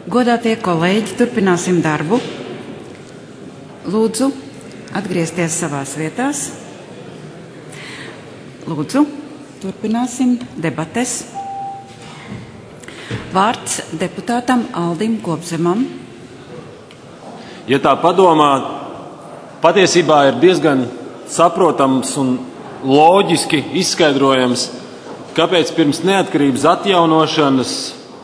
Godātie kolēģi, turpināsim darbu. Lūdzu, atgriezties savās vietās. Lūdzu, turpināsim debates. Vārds deputātam Aldim Kopzemam. Ja tā padomā, patiesībā ir diezgan saprotams un loģiski izskaidrojams, kāpēc pirms neatkarības atjaunošanas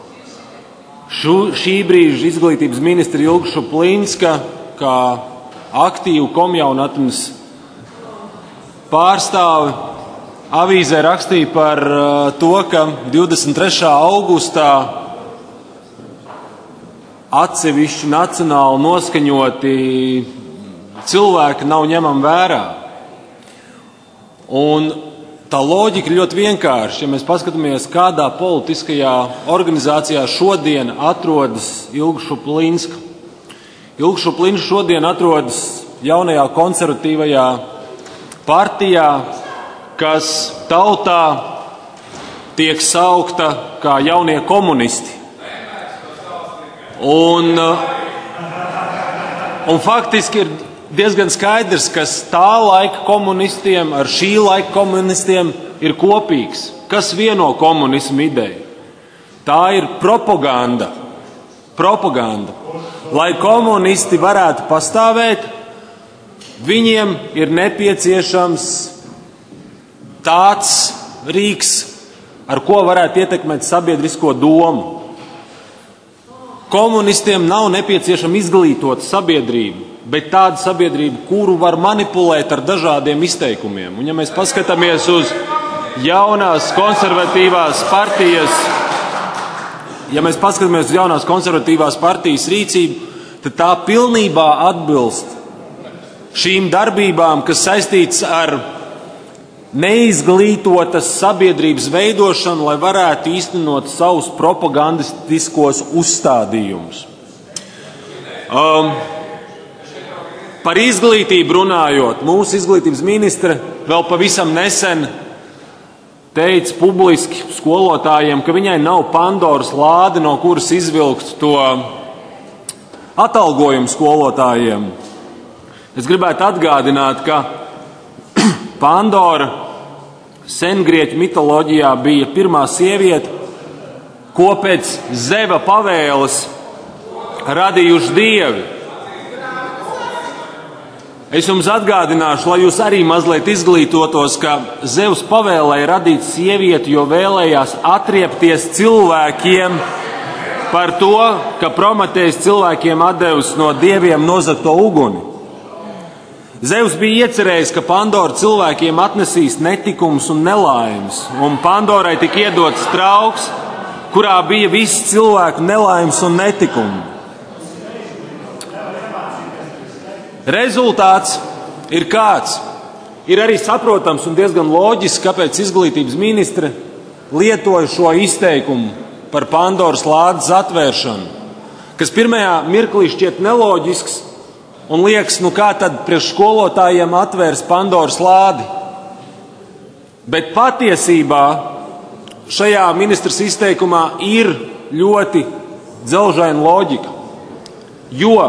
šī brīža izglītības ministra Ilga Šuplinska, kā aktīvu komjaunatnes pārstāvi, avīzē rakstīja par to, ka 23. augustā atsevišķi nacionāli noskaņoti cilvēki nav ņemami vērā. Un tā loģika ir ļoti vienkārša. Ja mēs paskatāmies, kādā politiskajā organizācijā šodien atrodas Ilga Šuplinska. Ilga Šuplinska šodien atrodas jaunajā konservatīvajā partijā, kas tautā tiek saukta kā jaunie komunisti. Un faktiski ir diezgan skaidrs, kas tā laika komunistiem ar šī laika komunistiem ir kopīgs. Kas vieno komunismu ideju? Tā ir propaganda. Lai komunisti varētu pastāvēt, viņiem ir nepieciešams tāds rīks, ar ko varētu ietekmēt sabiedrisko domu. Komunistiem nav nepieciešama izglītota sabiedrība, bet tāda sabiedrība, kuru var manipulēt ar dažādiem izteikumiem. Un ja mēs paskatāmies uz jaunās konservatīvās partijas rīcību, tad tā pilnībā atbilst šīm darbībām, kas saistīts ar neizglītotas sabiedrības veidošanu, lai varētu īstenot savus propagandistiskos uzstādījumus. Par izglītību runājot, mūsu izglītības ministre vēl pavisam nesen teica publiski skolotājiem, ka viņai nav Pandoras lāde, no kuras izvilkt to atalgojumu skolotājiem. Es gribētu atgādināt, ka Pandora sengrieķu mitoloģijā bija pirmā sieviete, ko pēc Zeva pavēles radījuši dievi. Es jums atgādināšu, lai jūs arī mazliet izglītotos, ka Zevs pavēlēja radīt sievieti, jo vēlējās atriepties cilvēkiem par to, ka Prometējs cilvēkiem atdevis no dieviem nozagto uguni. Zevs bija iecerējis, ka Pandora cilvēkiem atnesīs netikumus un nelaimes, un Pandorai tika iedots trauks, kurā bija viss cilvēku nelaimes un netikumi. Rezultāts ir kāds. Ir arī saprotams un diezgan loģiski, kāpēc izglītības ministre lietoja šo izteikumu par Pandoras lādes atvēršanu, kas pirmajā mirklī šķiet neloģisks, un liekas, kā tad priekš skolotājiem atvērs Pandoras lādi. Bet patiesībā šajā ministras izteikumā ir ļoti dzelžaina loģika, jo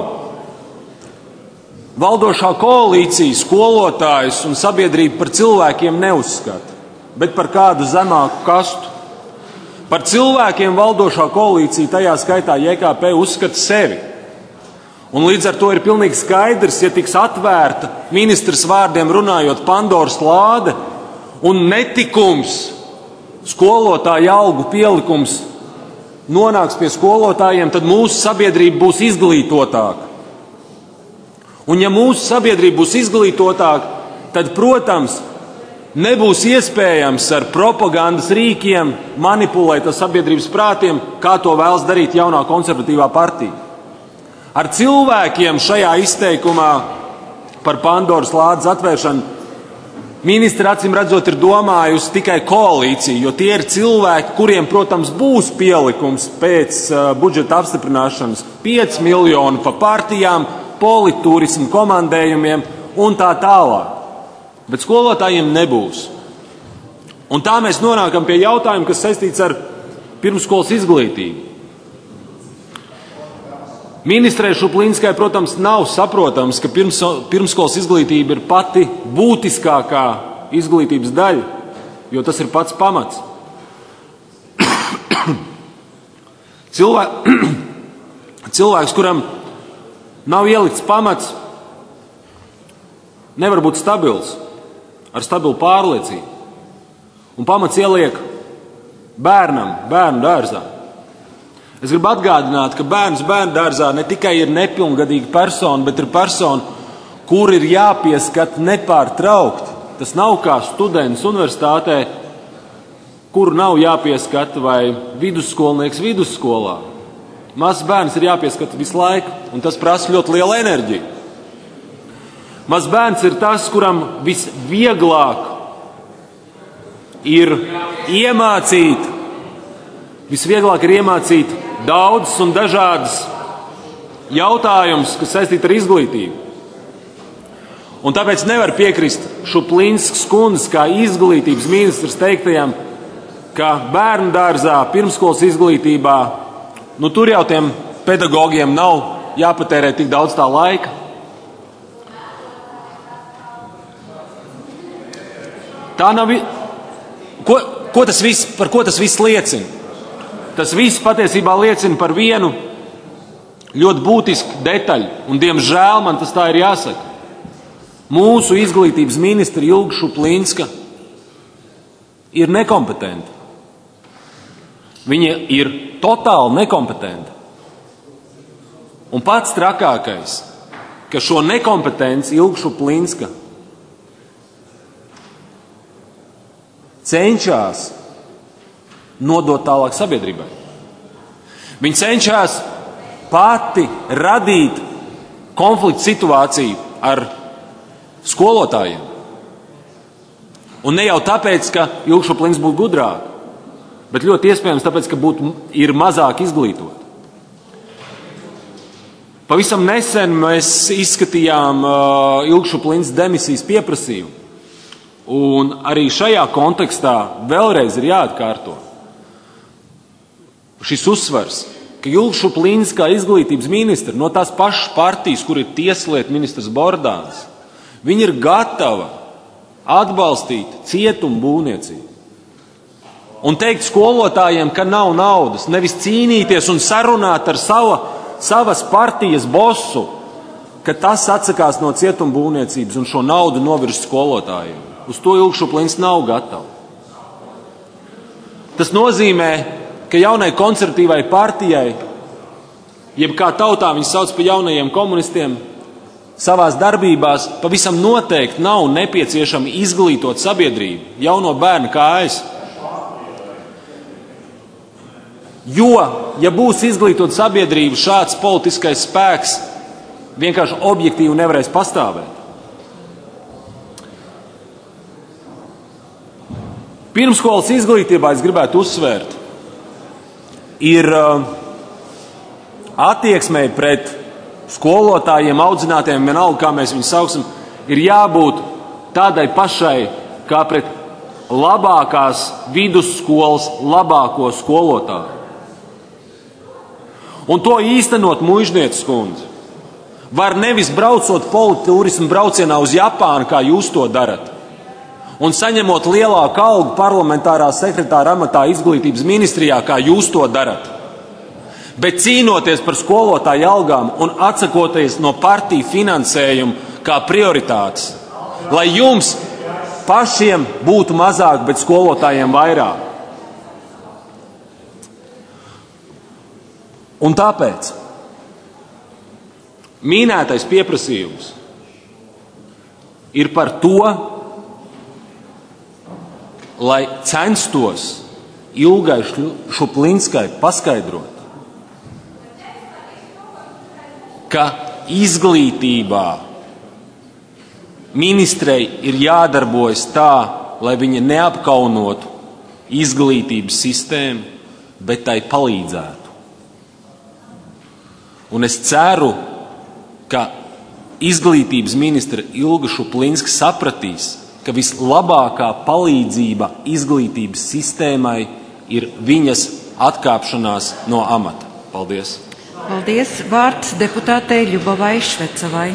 valdošā koalīcija skolotājus un sabiedrību par cilvēkiem neuzskata, bet par kādu zemāku kastu. Par cilvēkiem valdošā koalīcija, tajā skaitā JKP, uzskata sevi. Un līdz ar to ir pilnīgi skaidrs, ja tiks atvērta ministras vārdiem runājot Pandoras lāde un netikums, skolotāju algu pielikums nonāks pie skolotājiem, tad mūsu sabiedrība būs izglītotāka. Un ja mūsu sabiedrība būs izglītotāka, tad, protams, nebūs iespējams ar propagandas rīkiem manipulēt ar sabiedrības prātiem, kā to vēlas darīt jaunā konservatīvā partija. Ar cilvēkiem šajā izteikumā par Pandoras lādes atvēršanu ministra acīm redzot ir domājusi tikai koalīciju, jo tie ir cilvēki, kuriem, protams, būs pielikums pēc budžeta apstiprināšanas 5 miljoni pa partijām, politturismu komandējumiem un tā tālāk. Bet skolotājiem nebūs. Un tā mēs nonākam pie jautājuma, kas saistīts ar pirmsskolas izglītību. Ministrei Šuplinskai, protams, nav saprotams, ka pirmskolas izglītība ir pati būtiskākā izglītības daļa, jo tas ir pats pamats. Cilvēks, kuram nav ielikts pamats, nevar būt stabils, ar stabilu pārliecību. Un pamats ieliek bērnu dārzā. Es gribu atgādināt, ka bērns bērnu dārzā ne tikai ir nepilngadīga persona, bet ir persona, kur ir jāpieskat nepārtraukti. Tas nav kā students universitātē, kuru nav jāpieskata, vai vidusskolnieks vidusskolā. Mazs bērns ir jāpieskata visu laiku, un tas prasa ļoti lielu enerģiju. Mazs bērns ir tas, kuram visvieglāk ir iemācīt daudzus un dažādus jautājumus, kas saistīti ar izglītību. Un tāpēc nevar piekrist Šuplinskas kundzes kā izglītības ministrs teiktajam, ka bērnu dārzā, pirmskolas izglītībā, tur jau tiem pedagogiem nav jāpatērē tik daudz tā laika. Tā nav. Par ko tas viss liecina? Tas viss patiesībā liecina par vienu ļoti būtisku detaļu, un diemžēl man tas tā ir jāsaka. Mūsu izglītības ministra Ilga Šuplinska ir nekompetenta. Viņa ir totāli nekompetenta. Un pats trakākais, ka šo nekompetenci Ilga Šuplinska cenšas nodot tālāk sabiedrībai. Viņa cenšas pati radīt konfliktu situāciju ar skolotājiem. Un ne jau tāpēc, ka Ilga Šuplinska būtu gudrāka, bet ļoti iespējams tāpēc, ka ir mazāk izglītot. Pavisam nesen mēs izskatījām Ilga Šuplinska demisijas pieprasījumu. Un arī šajā kontekstā vēlreiz ir jāatkārto šis uzsvars, ka Ilga Šuplinska kā izglītības ministra no tās pašas partijas, kur ir tieslietu ministrs Bordāns, viņa ir gatava atbalstīt cietumu būvniecību. Un teikt skolotājiem, ka nav naudas, nevis cīnīties un sarunāt ar savas partijas bosu, ka tas atsakās no cietuma būvniecības un šo naudu novirst skolotājiem. Uz to Ilga Šuplinska nav gatava. Tas nozīmē, ka jaunai konservatīvai partijai, jeb kā tautā viņus sauc par jaunajiem komunistiem, savās darbībās pavisam noteikti nav nepieciešama izglītot sabiedrību, jauno bērnu kājas. Jo, ja būs izglītot sabiedrību, šāds politiskais spēks vienkārši objektīvi nevarēs pastāvēt. Pirmskolas izglītībā, es gribētu uzsvērt, ir attieksmei pret skolotājiem, audzinātiem, vienalga, kā mēs viņus sauksim, ir jābūt tādai pašai, kā pret labākās vidusskolas labāko skolotāju. Un to īstenot muižnieces kundze var nevis braucot politurismu braucienā uz Japānu, kā jūs to darat, un saņemot lielāku algu parlamentārā sekretāra amatā izglītības ministrijā, kā jūs to darat, bet cīnoties par skolotāju algām un atsakoties no partiju finansējuma kā prioritātes, lai jums pašiem būtu mazāk, bet skolotājiem vairāk. Un tāpēc minētais pieprasījums ir par to, lai censtos Ilgai Šuplinskai paskaidrot, ka izglītībā ministrei ir jādarbojas tā, lai viņa neapkaunotu izglītības sistēmu, bet tai palīdzētu. Un es ceru, ka izglītības ministra Ilga Šuplinska sapratīs, ka vislabākā palīdzība izglītības sistēmai ir viņas atkāpšanās no amata. Paldies! Paldies. Vārds deputātei Ļubovai Švecovai.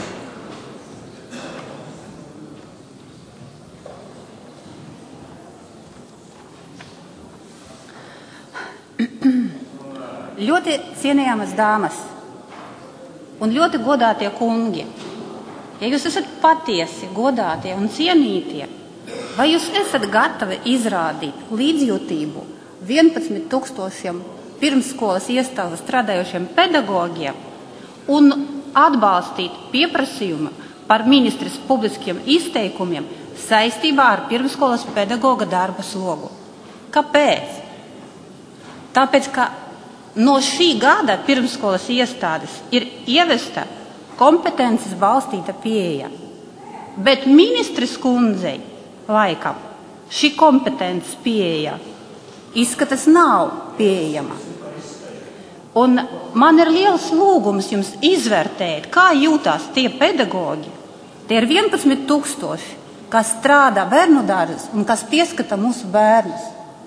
Ļoti cienījamas dāmas un ļoti godātie kungi, ja jūs esat patiesi godātie un cienītie, vai jūs esat gatavi izrādīt līdzjūtību 11,000 pirmsskolas iestādēs strādājošiem pedagogiem un atbalstīt pieprasījumu par ministres publiskiem izteikumiem saistībā ar pirmsskolas pedagoga darba slogu? Kāpēc? Tāpēc, ka no šī gada pirmsskolas iestādes ir ievesta kompetences balstīta pieeja, bet ministres kundzei laikam šī kompetences pieeja izskatās nav pieejama. Un man ir liels lūgums jums izvērtēt, kā jūtās tie pedagoģi, tie ir 11,000, kas strādā bērnu dārzos un kas pieskata mūsu bērnus.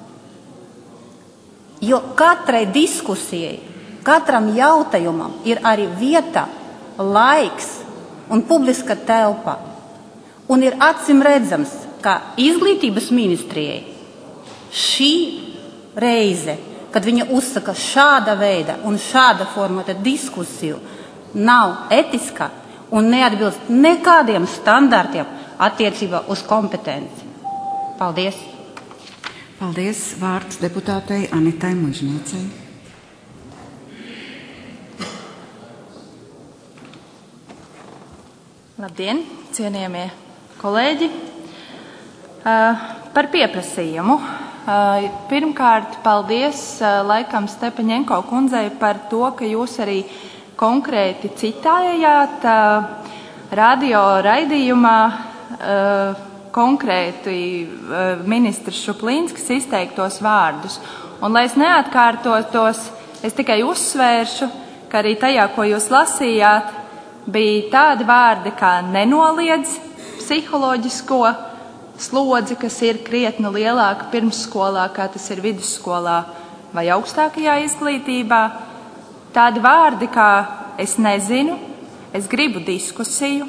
Jo katrai diskusijai, katram jautājumam ir arī vieta, laiks un publiska telpa. Un ir acīm redzams, ka izglītības ministrijai šī reize, kad viņa uzsaka šāda veida un šāda formata diskusiju, nav etiska un neatbilst nekādiem standartiem attiecībā uz kompetenci. Paldies! Paldies. Vārds deputātei Anitai Mužniecei. Labdien, cienījamie kolēģi! Par pieprasījumu. Pirmkārt, paldies laikam Stepaņenko kundzei par to, ka jūs arī konkrēti citējāt radio raidījumā konkrēti ministrs Šuplīnskis izteiktos vārdus. Un, lai es neatkārtotos, es tikai uzsvēršu, ka arī tajā, ko jūs lasījāt, bija tādi vārdi, kā nenoliedz psiholoģisko slodzi, kas ir krietni lielāka pirmsskolā, kā tas ir vidusskolā vai augstākajā izglītībā. Tādi vārdi, kā es nezinu, es gribu diskusiju,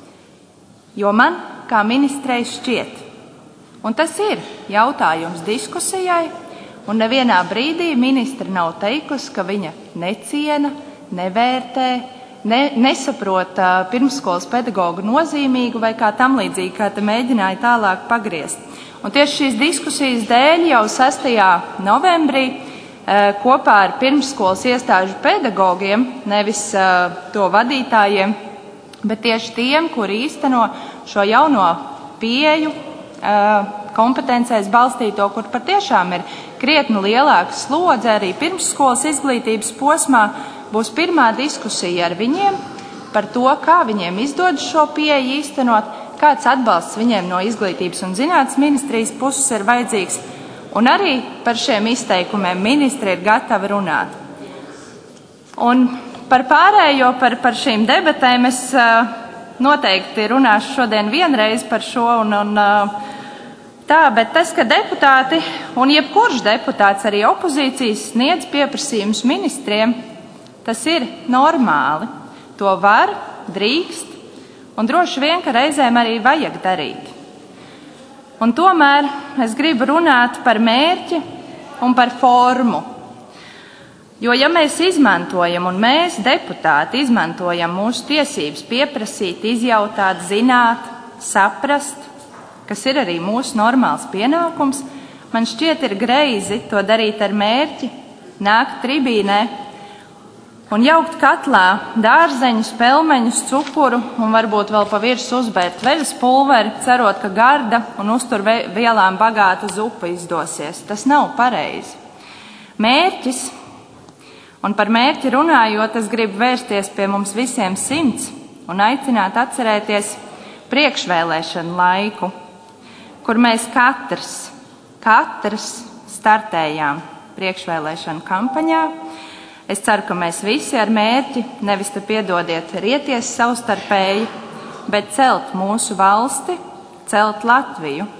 jo man kā ministrei šķiet. Un tas ir jautājums diskusijai, un nevienā brīdī ministra nav teikusi, ka viņa neciena, nevērtē, nesaprot pirmsskolas pedagogu nozīmīgu vai kā tam līdzīgi, kā te mēģināja tālāk pagriezt. Un tieši šīs diskusijas dēļ jau 6. novembrī kopā ar pirmsskolas iestāžu pedagogiem, nevis to vadītājiem, bet tieši tiem, kuri īsteno šo jauno pieeju kompetencēs balstīto, kur patiešām ir krietni lielāka slodze arī pirmsskolas izglītības posmā, būs pirmā diskusija ar viņiem par to, kā viņiem izdodas šo pieeju īstenot, kāds atbalsts viņiem no izglītības un zinātnes ministrijas puses ir vajadzīgs, un arī par šiem izteikumiem ministri ir gatavi runāt. Un par pārējo, par šīm debatēm es noteikti runāšu šodien vienreiz par šo, tā, bet tas, ka deputāti un jebkurš deputāts arī opozīcijas sniedz pieprasījumus ministriem, tas ir normāli. To var, drīkst, un droši vien, ka reizēm arī vajag darīt. Un tomēr es gribu runāt par mērķi un par formu. Jo, ja mēs izmantojam, un mēs, deputāti, izmantojam mūsu tiesības pieprasīt, izjautāt, zināt, saprast, kas ir arī mūsu normāls pienākums, man šķiet ir greizi to darīt ar mērķi, nākt tribīnē un jaukt katlā dārzeņus, pelmeņus, cukuru un varbūt vēl pa virsmu uzbērt veļas pulveri, cerot, ka garda un uzturvielām bagāta zupa izdosies. Tas nav pareizi. Mērķis, un par mērķi runājot, es gribu vērsties pie mums visiem 100 un aicināt atcerēties priekšvēlēšanu laiku, kur mēs katrs startējām priekšvēlēšanu kampaņā. Es ceru, ka mēs visi ar mērķi, nevis te piedodiet, rieties savstarpēji, bet celt mūsu valsti, celt Latviju.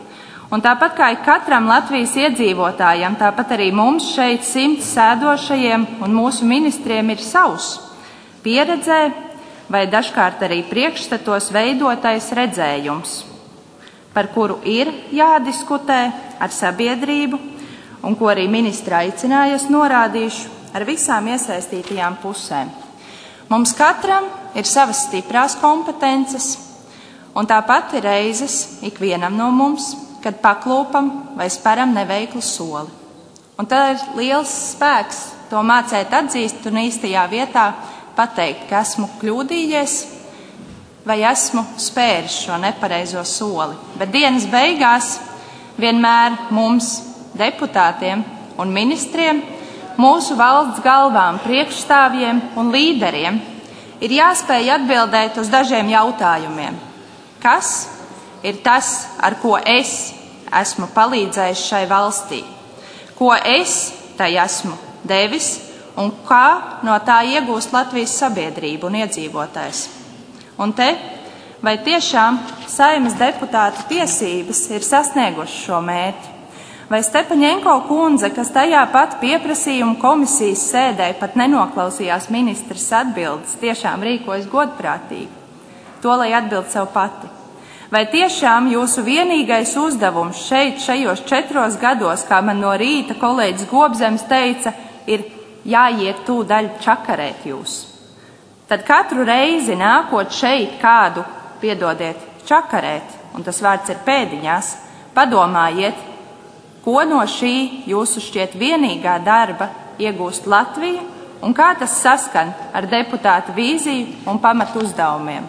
Un tāpat kā katram Latvijas iedzīvotājam, tāpat arī mums šeit 100 sēdošajiem un mūsu ministriem ir savs pieredzē vai dažkārt arī priekšstatos veidotais redzējums, par kuru ir jādiskutē ar sabiedrību un ko arī ministra aicināja, es norādīšu ar visām iesaistītajām pusēm. Mums katram ir savas stiprās kompetences, un tāpat ir reizes ikvienam no mums, kad paklūpam vai speram neveiklu soli. Un tad ir liels spēks to mācēt atzīst un īstajā vietā pateikt, ka esmu kļūdījies vai esmu spēris šo nepareizo soli. Bet dienas beigās vienmēr mums, deputātiem un ministriem, mūsu valsts galvām, priekšstāvjiem un līderiem, ir jāspēj atbildēt uz dažiem jautājumiem. Kas ir tas, ar ko es esmu palīdzējis šai valstī? Ko es tai esmu devis un kā no tā iegūst Latvijas sabiedrība un iedzīvotājs? Un te, vai tiešām Saeimas deputātu tiesības ir sasniegušas šo mērķi? Vai Stepaņenko kundze, kas tajā pat pieprasījuma komisijas sēdē pat nenoklausījās ministras atbildes, tiešām rīkojas godprātīgi? To, lai atbild sev pati. Vai tiešām jūsu vienīgais uzdevums šeit, šajos 4 gados, kā man no rīta kolēģis Gobzems teica, ir jāiet tūdaļ čakarēt jūs? Tad katru reizi nākot šeit kādu, piedodiet, čakarēt, un tas vārds ir pēdiņās, padomājiet, ko no šī jūsu šķiet vienīgā darba iegūst Latvija un kā tas saskan ar deputātu vīziju un pamatu uzdevumiem.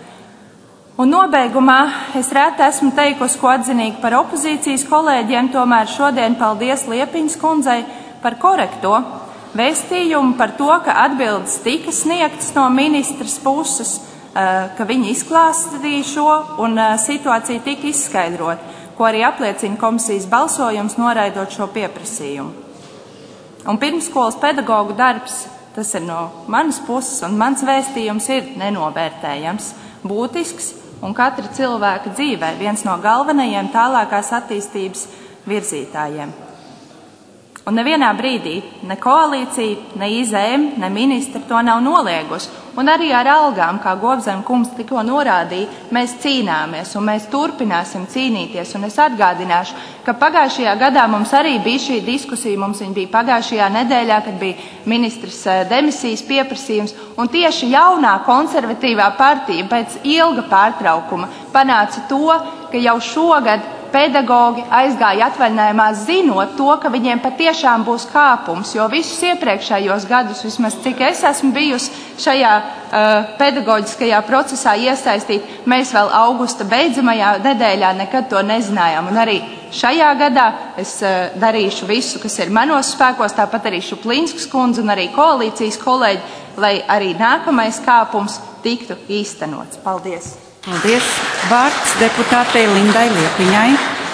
Un nobeigumā es reti esmu teikusi, ko atzinīgi par opozīcijas kolēģiem, tomēr šodien paldies Liepiņas kundzei par korekto vēstījumu par to, ka atbildes tika sniegtas no ministras puses, ka viņi izklāstīja šo un situācija tika izskaidrot, ko arī apliecina komisijas balsojums noraidot šo pieprasījumu. Un pirmsskolas pedagogu darbs, tas ir no manas puses, un mans vēstījums ir nenovērtējams, būtisks un katra cilvēka dzīvē viens no galvenajiem tālākās attīstības virzītājiem. Un nevienā brīdī ne koalīcija, ne IZM, ne ministri to nav noliegusi. Un arī ar algām, kā Gobzem kungs tikko norādīja, mēs cīnāmies un mēs turpināsim cīnīties. Un es atgādināšu, ka pagājušajā gadā mums arī bija šī diskusija, mums viņa bija pagājušajā nedēļā, kad bija ministrs demisijas pieprasījums. Un tieši jaunā konservatīvā partija pēc ilga pārtraukuma panāca to, ka jau šogad pedagogi aizgāja atvaļinājumā zinot to, ka viņiem patiešām būs kāpums, jo visus iepriekšējos gadus, vismaz cik es esmu bijusi šajā pedagoģiskajā procesā iesaistīt, mēs vēl augusta beidzamajā nedēļā nekad to nezinājām. Un arī šajā gadā es darīšu visu, kas ir manos spēkos, tāpat arī Šuplīnskas kundze un arī koalīcijas kolēģi, lai arī nākamais kāpums tiktu īstenots. Paldies! Paldies! Vārds deputātei Lindai Liepiņai.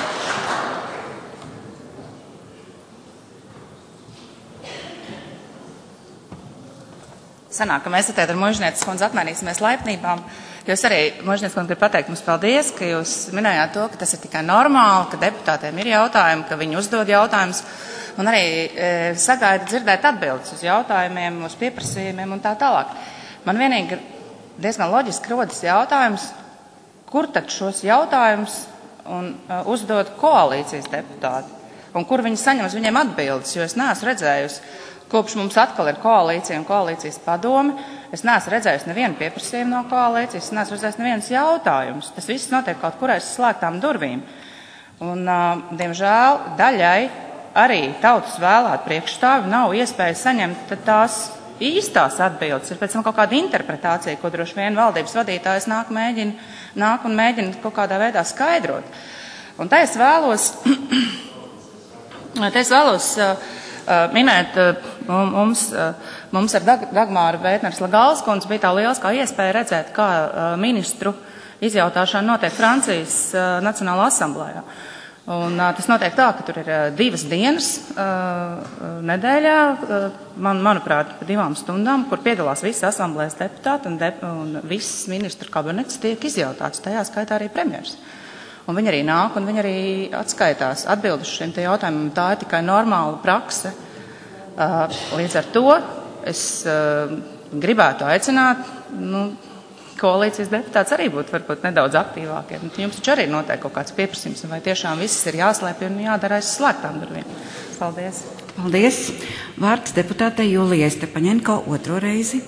Sanāk, ka mēs ar Muižnieces kundzi apmainīsimies laipnībām. Jūs arī, Muižnieces kundze, grib pateikt mums paldies, ka jūs minējāt to, ka tas ir tikai normāli, ka deputātiem ir jautājumi, ka viņi uzdod jautājumus, un arī sagaida dzirdēt atbildes uz jautājumiem, uz pieprasījumiem un tā tālāk. Man vienīgi diezgan loģiski rodas jautājums, kur tad šos jautājumus uzdod koalīcijas deputāti, un kur viņi saņem uz viņiem atbildes, jo es neesmu redzējusi, kopš mums atkal ir koalīcija un koalīcijas padome, es neesmu redzējusi nevienu pieprasījumu no koalīcijas, es neesmu redzējusi nevienas jautājumus. Tas viss notiek kaut kur aiz slēgtām durvīm. Un, diemžēl, daļai arī tautas vēlēt priekšstāvi nav iespēja saņemt tās īstās atbildes. Ir pēc tam kaut kāda interpretācija, ko droši vien valdības vadītājs nāk un mēģina kaut kādā veidā skaidrot. Un te es vēlos minēt, mums ar Dagmāru Vētners-Lagāls kundzi bija tā lieliskā iespēja redzēt, kā ministru izjautāšana notiek Francijas Nacionālā asamblējā. Un tas notiek tā, ka tur ir 2 dienas nedēļā, manuprāt, pa 2 stundām, kur piedalās visi asamblējas deputāti un viss ministru kabinets tiek izjautāts, tajā skaitā arī premjers. Un viņi arī nāk, un viņi arī atskaitās atbildes šiem te jautājumiem. Tā ir tikai normāla prakse. Līdz ar to es gribētu aicināt, koalīcijas deputāts arī būtu varbūt nedaudz aktīvākiem. Jums taču arī noteikti kaut kāds pieprasījums, vai tiešām viss ir jāslēpj un jādara aiz slēgtām durvīm. Paldies. Paldies. Vārds deputātei Julijai Stepaņenko otro reizi.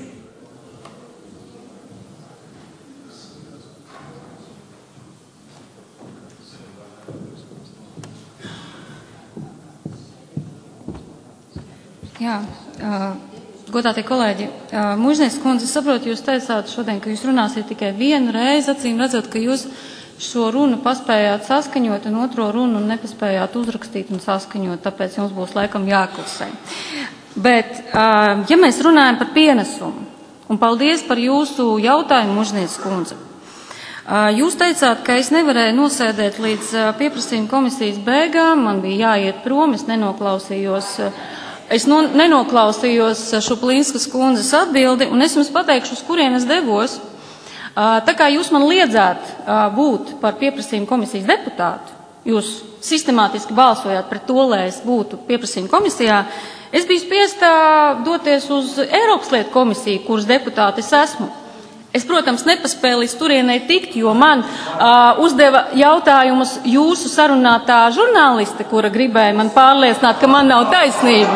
Jā, godātie kolēģi, Mužnieks kundze, saprotu, jūs teicāt šodien, ka jūs runāsiet tikai vienu reizi, acīm redzot, ka jūs šo runu paspējāt saskaņot un otro runu nepaspējāt uzrakstīt un saskaņot, tāpēc jums būs laikam jāklusē. Bet, ja mēs runājam par pienesumu, un paldies par jūsu jautājumu, Mužnieks kundze, jūs teicāt, ka es nevarēju nosēdēt līdz pieprasījuma komisijas beigām, man bija jāiet prom, es nenoklausījos Šuplīnskas kundzes atbildi, un es jums pateikšu, uz kurien es devos. Tā kā jūs man liedzāt būt par pieprasījuma komisijas deputātu, jūs sistemātiski balsojāt pret to, lai es būtu pieprasījuma komisijā, es biju spiestā doties uz Eiropas lietu komisiju, kuras deputāte es esmu. Es, protams, nepaspēju līdz turienei tikt, jo man uzdeva jautājumus jūsu sarunātā žurnāliste, kura gribēja man pārliecināt, ka man nav taisnība.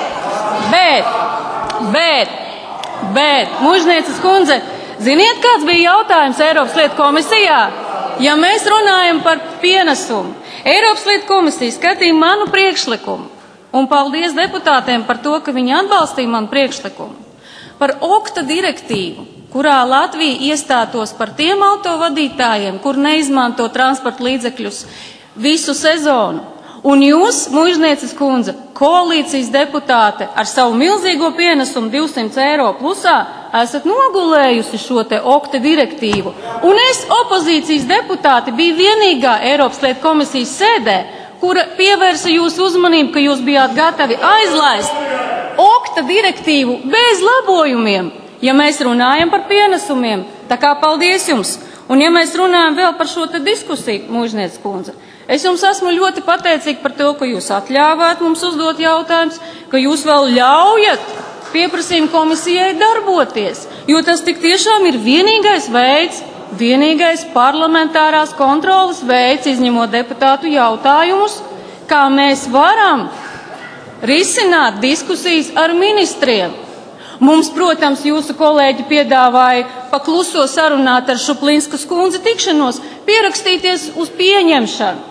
Bet, Mužnieces kundze, ziniet, kāds bija jautājums Eiropas lietu komisijā? Ja mēs runājam par pienesumu, Eiropas lietu komisija skatīja manu priekšlikumu, un paldies deputātiem par to, ka viņi atbalstīja manu priekšlikumu, par OKTA direktīvu, kurā Latvija iestātos par tiem autovadītājiem, kur neizmanto transporta līdzekļus visu sezonu. Un jūs, Mužnieces kundze, koalīcijas deputāte ar savu milzīgo pienesumu 200 eiro plusā, esat nogulējusi šo te OKTA direktīvu. Un es, opozīcijas deputāte, biju vienīgā Eiropas lietu komisijas sēdē, kura pievērsa jūsu uzmanību, ka jūs bijāt gatavi aizlaist OKTA direktīvu bez labojumiem. Ja mēs runājam par pienesumiem, tā kā paldies jums. Un ja mēs runājam vēl par šo te diskusiju, Mužnieces kundze, es jums esmu ļoti pateicīga par to, ka jūs atļāvāt mums uzdot jautājumus, ka jūs vēl ļaujat pieprasījuma komisijai darboties, jo tas tik tiešām ir vienīgais veids, vienīgais parlamentārās kontrolas veids, izņemot deputātu jautājumus, kā mēs varam risināt diskusijas ar ministriem. Mums, protams, jūsu kolēģi piedāvāja pakluso sarunāt ar Šuplīnskas kundzi tikšanos, pierakstīties uz pieņemšanu.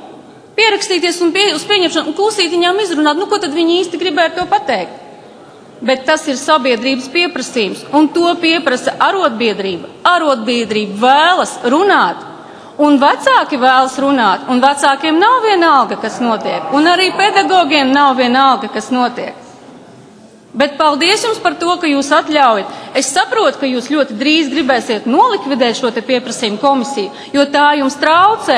Un klusīt viņām izrunāt, ko tad viņi īsti gribētu to pateikt. Bet tas ir sabiedrības pieprasījums, un to pieprasa arotbiedrība. Arotbiedrība vēlas runāt, un vecāki vēlas runāt, un vecākiem nav vienalga, kas notiek, un arī pedagogiem nav vienalga, kas notiek. Bet paldies jums par to, ka jūs atļaujat. Es saprotu, ka jūs ļoti drīz gribēsiet nolikvidēt šo te pieprasījumu komisiju, jo tā jums traucē.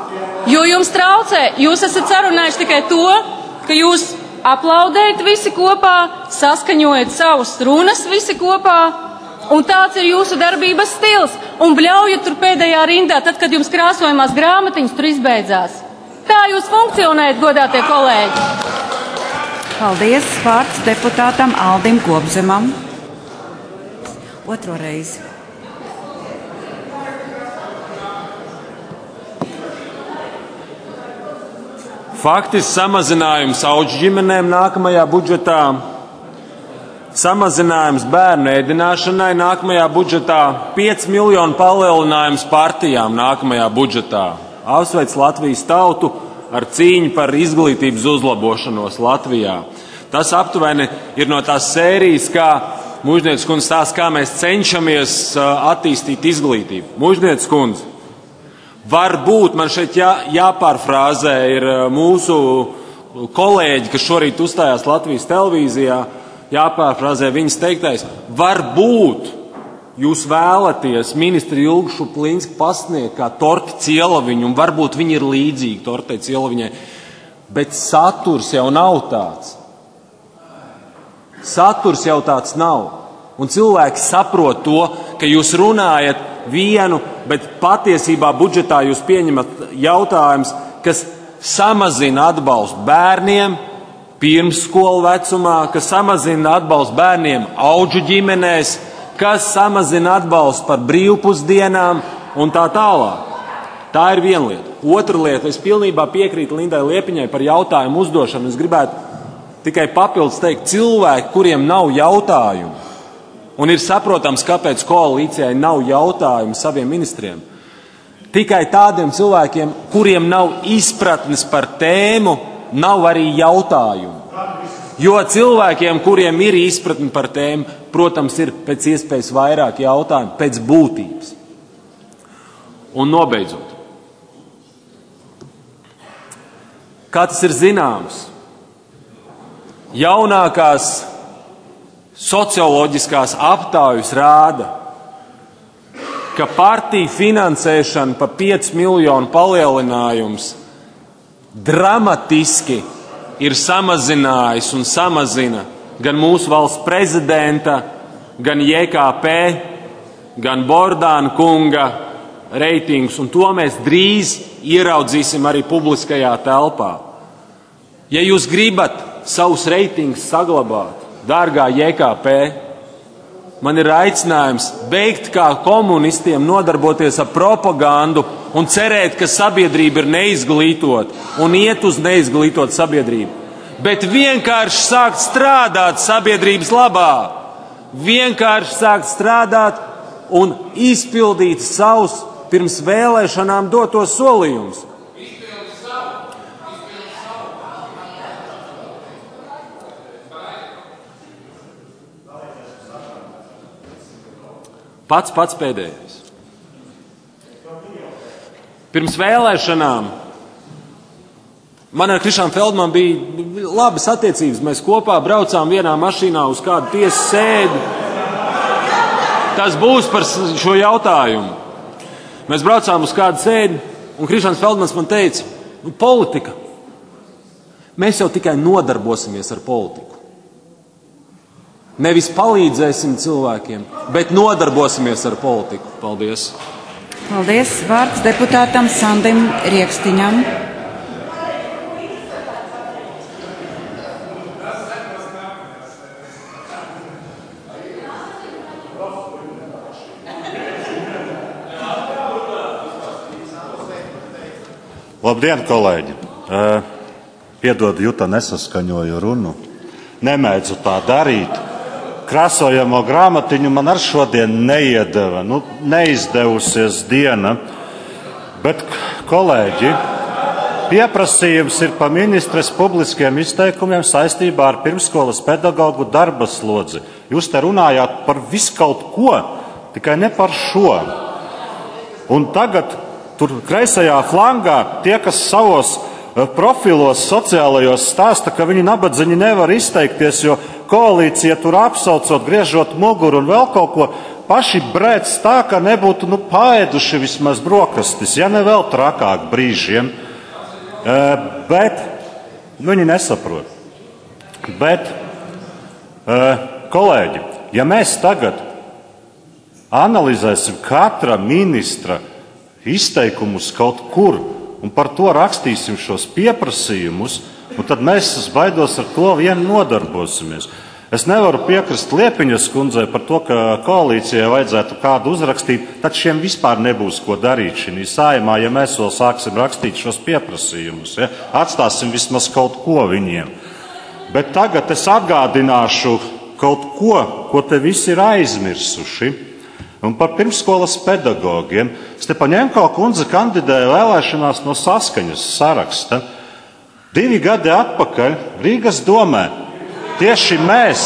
Jūs esat sarunājuši tikai to, ka jūs aplaudējat visi kopā, saskaņojat savus runas visi kopā, un tāds ir jūsu darbības stils. Un bļaujat tur pēdējā rindā, tad, kad jums krāsojumās grāmatiņas tur izbeidzās. Tā jūs funkcionējat, godātie kolēģi. Paldies. Vārds deputātam Aldim Gobzemam. Otro reizi. Faktisks samazinājums auģu ģimenēm nākamajā budžetā, samazinājums bērnu ēdināšanai nākamajā budžetā, 5 miljonu palielinājums partijām nākamajā budžetā. Apsveic Latvijas tautu ar cīņu par izglītības uzlabošanos Latvijā. Tas aptuveni ir no tās sērijas, kā Mužnieces kundze stāsta, kā mēs cenšamies attīstīt izglītību. Mužnieces kundze, varbūt man šeit jāpārfrāzē ir mūsu kolēģi, kas šorīt uzstājās Latvijas televīzijā, jāpārfrāzē viņas teiktais. Varbūt jūs vēlaties ministri Ilgu Šuplīnsku pasniegt kā torti Cielaviņu, un varbūt viņi ir līdzīgi tortei Cielaviņai, bet saturs jau nav tāds. Saturs jau tāds nav. Un cilvēki saprot to, ka jūs runājat vienu bet patiesībā budžetā jūs pieņemat jautājums, kas samazina atbalstu bērniem pirmsskolu vecumā, kas samazina atbalstu bērniem audžu ģimenēs, kas samazina atbalstu par brīvpusdienām un tā tālāk. Tā ir viena lieta. Otra lieta, es pilnībā piekrītu Lindai Liepiņai par jautājumu uzdošanu. Es gribētu tikai papildus teikt, cilvēki, kuriem nav jautājumu, un ir saprotams, kāpēc koalīcijai nav jautājumu saviem ministriem, tikai tādiem cilvēkiem, kuriem nav izpratnes par tēmu, nav arī jautājumu. Jo cilvēkiem, kuriem ir izpratne par tēmu, protams, ir pēc iespējas vairāk jautājumu, pēc būtības. Un nobeidzot. Kā tas ir zināms, jaunākās socioloģiskās aptaujas rāda, ka partiju finansēšana pa 5 miljonu palielinājums dramatiski ir samazinājis un samazina gan mūsu valsts prezidenta, gan JKP, gan Bordāna kunga reitingus, un to mēs drīz ieraudzīsim arī publiskajā telpā. Ja jūs gribat savus reitingus saglabāt, dārgā JKP, man ir aicinājums beigt kā komunistiem nodarboties ar propagandu un cerēt, ka sabiedrība ir neizglītota un iet uz neizglītotu sabiedrību, bet vienkārši sākt strādāt sabiedrības labā, vienkārši sākt strādāt un izpildīt savus pirms vēlēšanām dotos solījumus. Pats pēdējais. Pirms vēlēšanām man ar Krišānu Feldmanu bija labas attiecības. Mēs kopā braucām vienā mašīnā uz kādu tiesas sēdi. Tas būs par šo jautājumu. Mēs braucām uz kādu sēdi, un Krišāns Feldmans man teica, politika. Mēs jau tikai nodarbosimies ar politiku. Nevis palīdzēsim cilvēkiem, bet nodarbosimies ar politiku. Paldies. Paldies. Vārds deputātam Sandim Riekstiņam. Labdien, kolēģi! Piedod, Juta, nesaskaņoju runu. Nemēdzu tā darīt. Krāsojamo grāmatiņu man ar šodien neiedeva. Neizdevusies diena. Bet, kolēģi, pieprasījums ir pa ministres publiskiem izteikumiem saistībā ar pirmskolas pedagogu darba slodzi. Jūs te runājāt par viskaut ko, tikai ne par šo. Un tagad tur kreisajā flangā tie, kas savos profilos sociālajos stāsta, ka viņi nabadziņi nevar izteikties, jo koalīcija tur apsaucot, griežot muguru un vēl kaut ko, paši brēc tā, ka nebūtu paēduši vismaz brokastis, ja ne vēl trakāk brīžiem. Bet viņi nesaprot. Bet, kolēģi, ja mēs tagad analizēsim katra ministra izteikumus kaut kur un par to rakstīsim šos pieprasījumus, un tad mēs, es baidos, ar to vien nodarbosimies. Es nevaru piekrist Liepiņas kundzei par to, ka koalīcijai vajadzētu kādu uzrakstīt, tad šiem vispār nebūs ko darīt šī saimā, ja mēs vēl sāksim rakstīt šos pieprasījumus. Ja? Atstāsim vismaz kaut ko viņiem. Bet tagad es atgādināšu kaut ko, ko te visi ir aizmirsuši. Un par pirmskolas pedagogiem. Stepaņenko kundze kandidēja vēlēšanās no Saskaņas saraksta. 2 gadi atpakaļ Rīgas domē tieši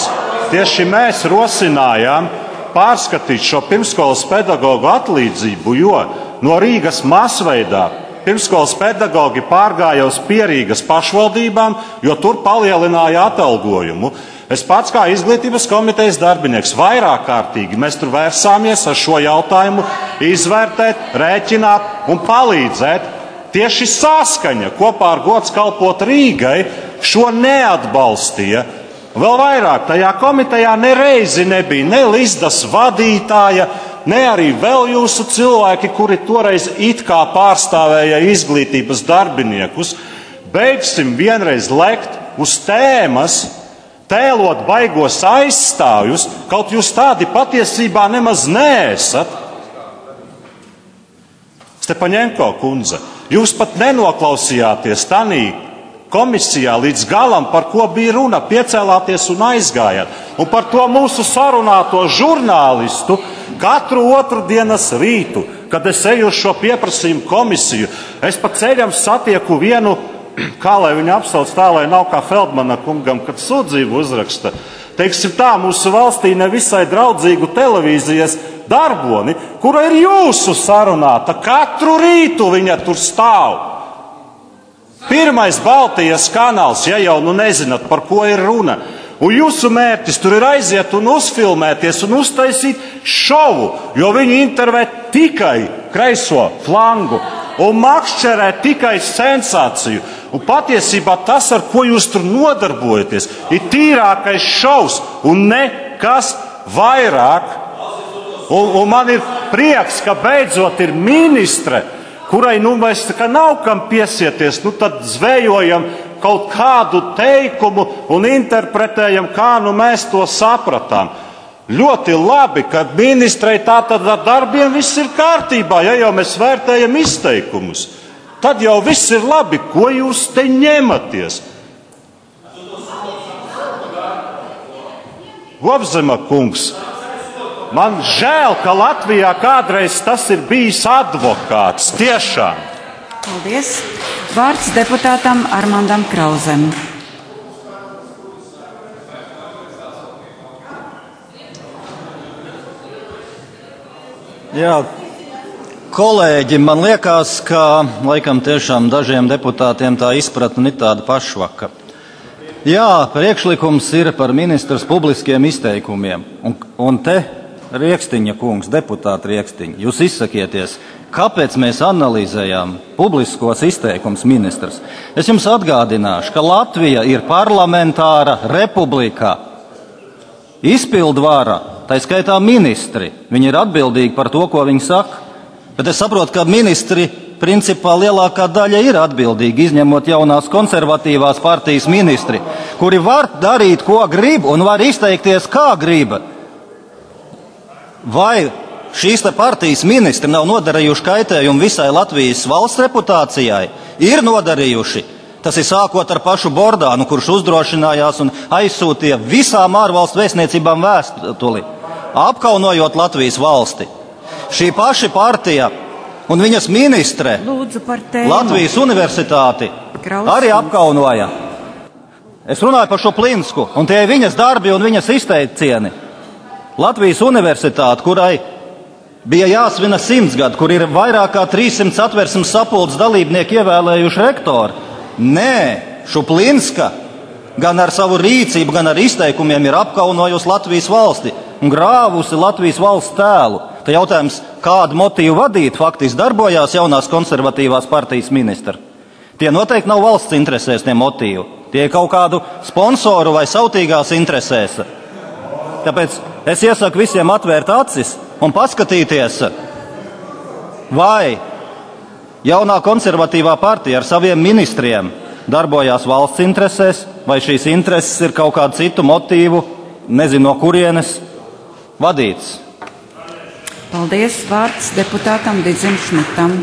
mēs rosinājām pārskatīt šo pirmskolas pedagogu atlīdzību, jo no Rīgas masveidā pirmskolas pedagogi pārgāja uz Pierīgas pašvaldībām, jo tur palielināja atalgojumu. Es pats kā izglītības komitejas darbinieks vairāk kārtīgi mēs tur vērsāmies ar šo jautājumu izvērtēt, rēķināt un palīdzēt. Tieši Saskaņa kopā ar Gods kalpot Rīgai šo neatbalstīja. Vēl vairāk tajā komitejā nereizi nebija ne Lizdas vadītāja, ne arī vēl jūsu cilvēki, kuri toreiz it kā pārstāvēja izglītības darbiniekus. Beigsim vienreiz lekt uz tēmas, tēlot baigos aizstāvjus, kaut jūs tādi patiesībā nemaz neesat. Stepaņenko kundze, jūs pat nenoklausījāties tanī komisijā līdz galam, par ko bija runa, piecēlāties un aizgājāt. Un par to mūsu sarunāto žurnālistu katru otrdienas rītu, kad es eju uz šo pieprasījumu komisiju, es pa ceļam satieku vienu, kā lai viņu apsauc tā, lai nav kā Feldmana kungam, kad sūdzību uzraksta. Teiksim tā, mūsu valstī nevisai draudzīgu televīzijas darboni, kura ir jūsu sarunāta. Katru rītu viņa tur stāv. Pirmais Baltijas kanāls, ja jau nezināt, par ko ir runa. Un jūsu mērķis tur ir aiziet un uzfilmēties un uztaisīt šovu, jo viņi intervē tikai kreiso flangu un makšķerē tikai sensāciju. Un patiesībā tas, ar ko jūs tur nodarbojaties, ir tīrākais šovs un nekas vairāk. Un man ir prieks, ka beidzot ir ministre, kurai mēs nav kam piesieties, tad zvejojam kaut kādu teikumu un interpretējam, kā mēs to sapratām. Ļoti labi, ka ministrei tātad ar darbiem viss ir kārtībā, ja jau mēs vērtējam izteikumus. Tad jau viss ir labi, ko jūs te ņematies. Gobzema kungs, man žēl, ka Latvijā kādreiz tas ir bijis advokāts. Tiešām. Paldies. Vārds deputātam Armandam Krauzem. Jā, kolēģi, man liekas, ka laikam tiešām dažiem deputātiem tā izpratne ir tāda pašvaka. Jā, priekšlikums ir par ministras publiskiem izteikumiem. Un te Riekstiņa kungs, deputāta Riekstiņa, jūs izsakieties, kāpēc mēs analizējām publiskos izteikums ministrs. Es jums atgādināšu, ka Latvija ir parlamentāra republika. Izpildvara, tā skaitā ministri, viņi ir atbildīgi par to, ko viņi saka. Bet es saprotu, ka ministri principā lielākā daļa ir atbildīgi, izņemot jaunās konservatīvās partijas ministri, kuri var darīt, ko grib un var izteikties, kā grib. Vai šīs te partijas ministri nav nodarījuši kaitējumu visai Latvijas valsts reputācijai? Ir nodarījuši. Tas ir sākot ar pašu Bordānu, kurš uzdrošinājās un aizsūtīja visām ārvalstu vēstniecībām vēstuli, apkaunojot Latvijas valsti. Šī paša partija un viņas ministre Latvijas universitāti arī apkaunoja. Es runāju par šo Plinsku, un tie ir viņas darbi un viņas izteicieni. Latvijas universitāte, kurai bija jāsvina 100 gadu, kur ir vairāk kā 300 satversmes sapulces dalībnieki ievēlējuši rektoru. Nē, Šuplinska gan ar savu rīcību, gan ar izteikumiem ir apkaunojusi Latvijas valsti un grāvusi Latvijas valsts tēlu. Te jautājums, kādu motīvu vadīt, faktiski darbojās jaunās konservatīvās partijas ministra. Tie noteikti nav valsts interesēs, tie motīvi. Tie ir kaut kādu sponsoru vai sautīgās interesēs. Tāpēc es iesaku visiem atvērt acis un paskatīties, vai jaunā konservatīvā partija ar saviem ministriem darbojās valsts interesēs, vai šīs intereses ir kaut kādu citu motīvu, nezinu no kurienes, vadīts. Paldies. Vārds deputātam Didzim Šmitam.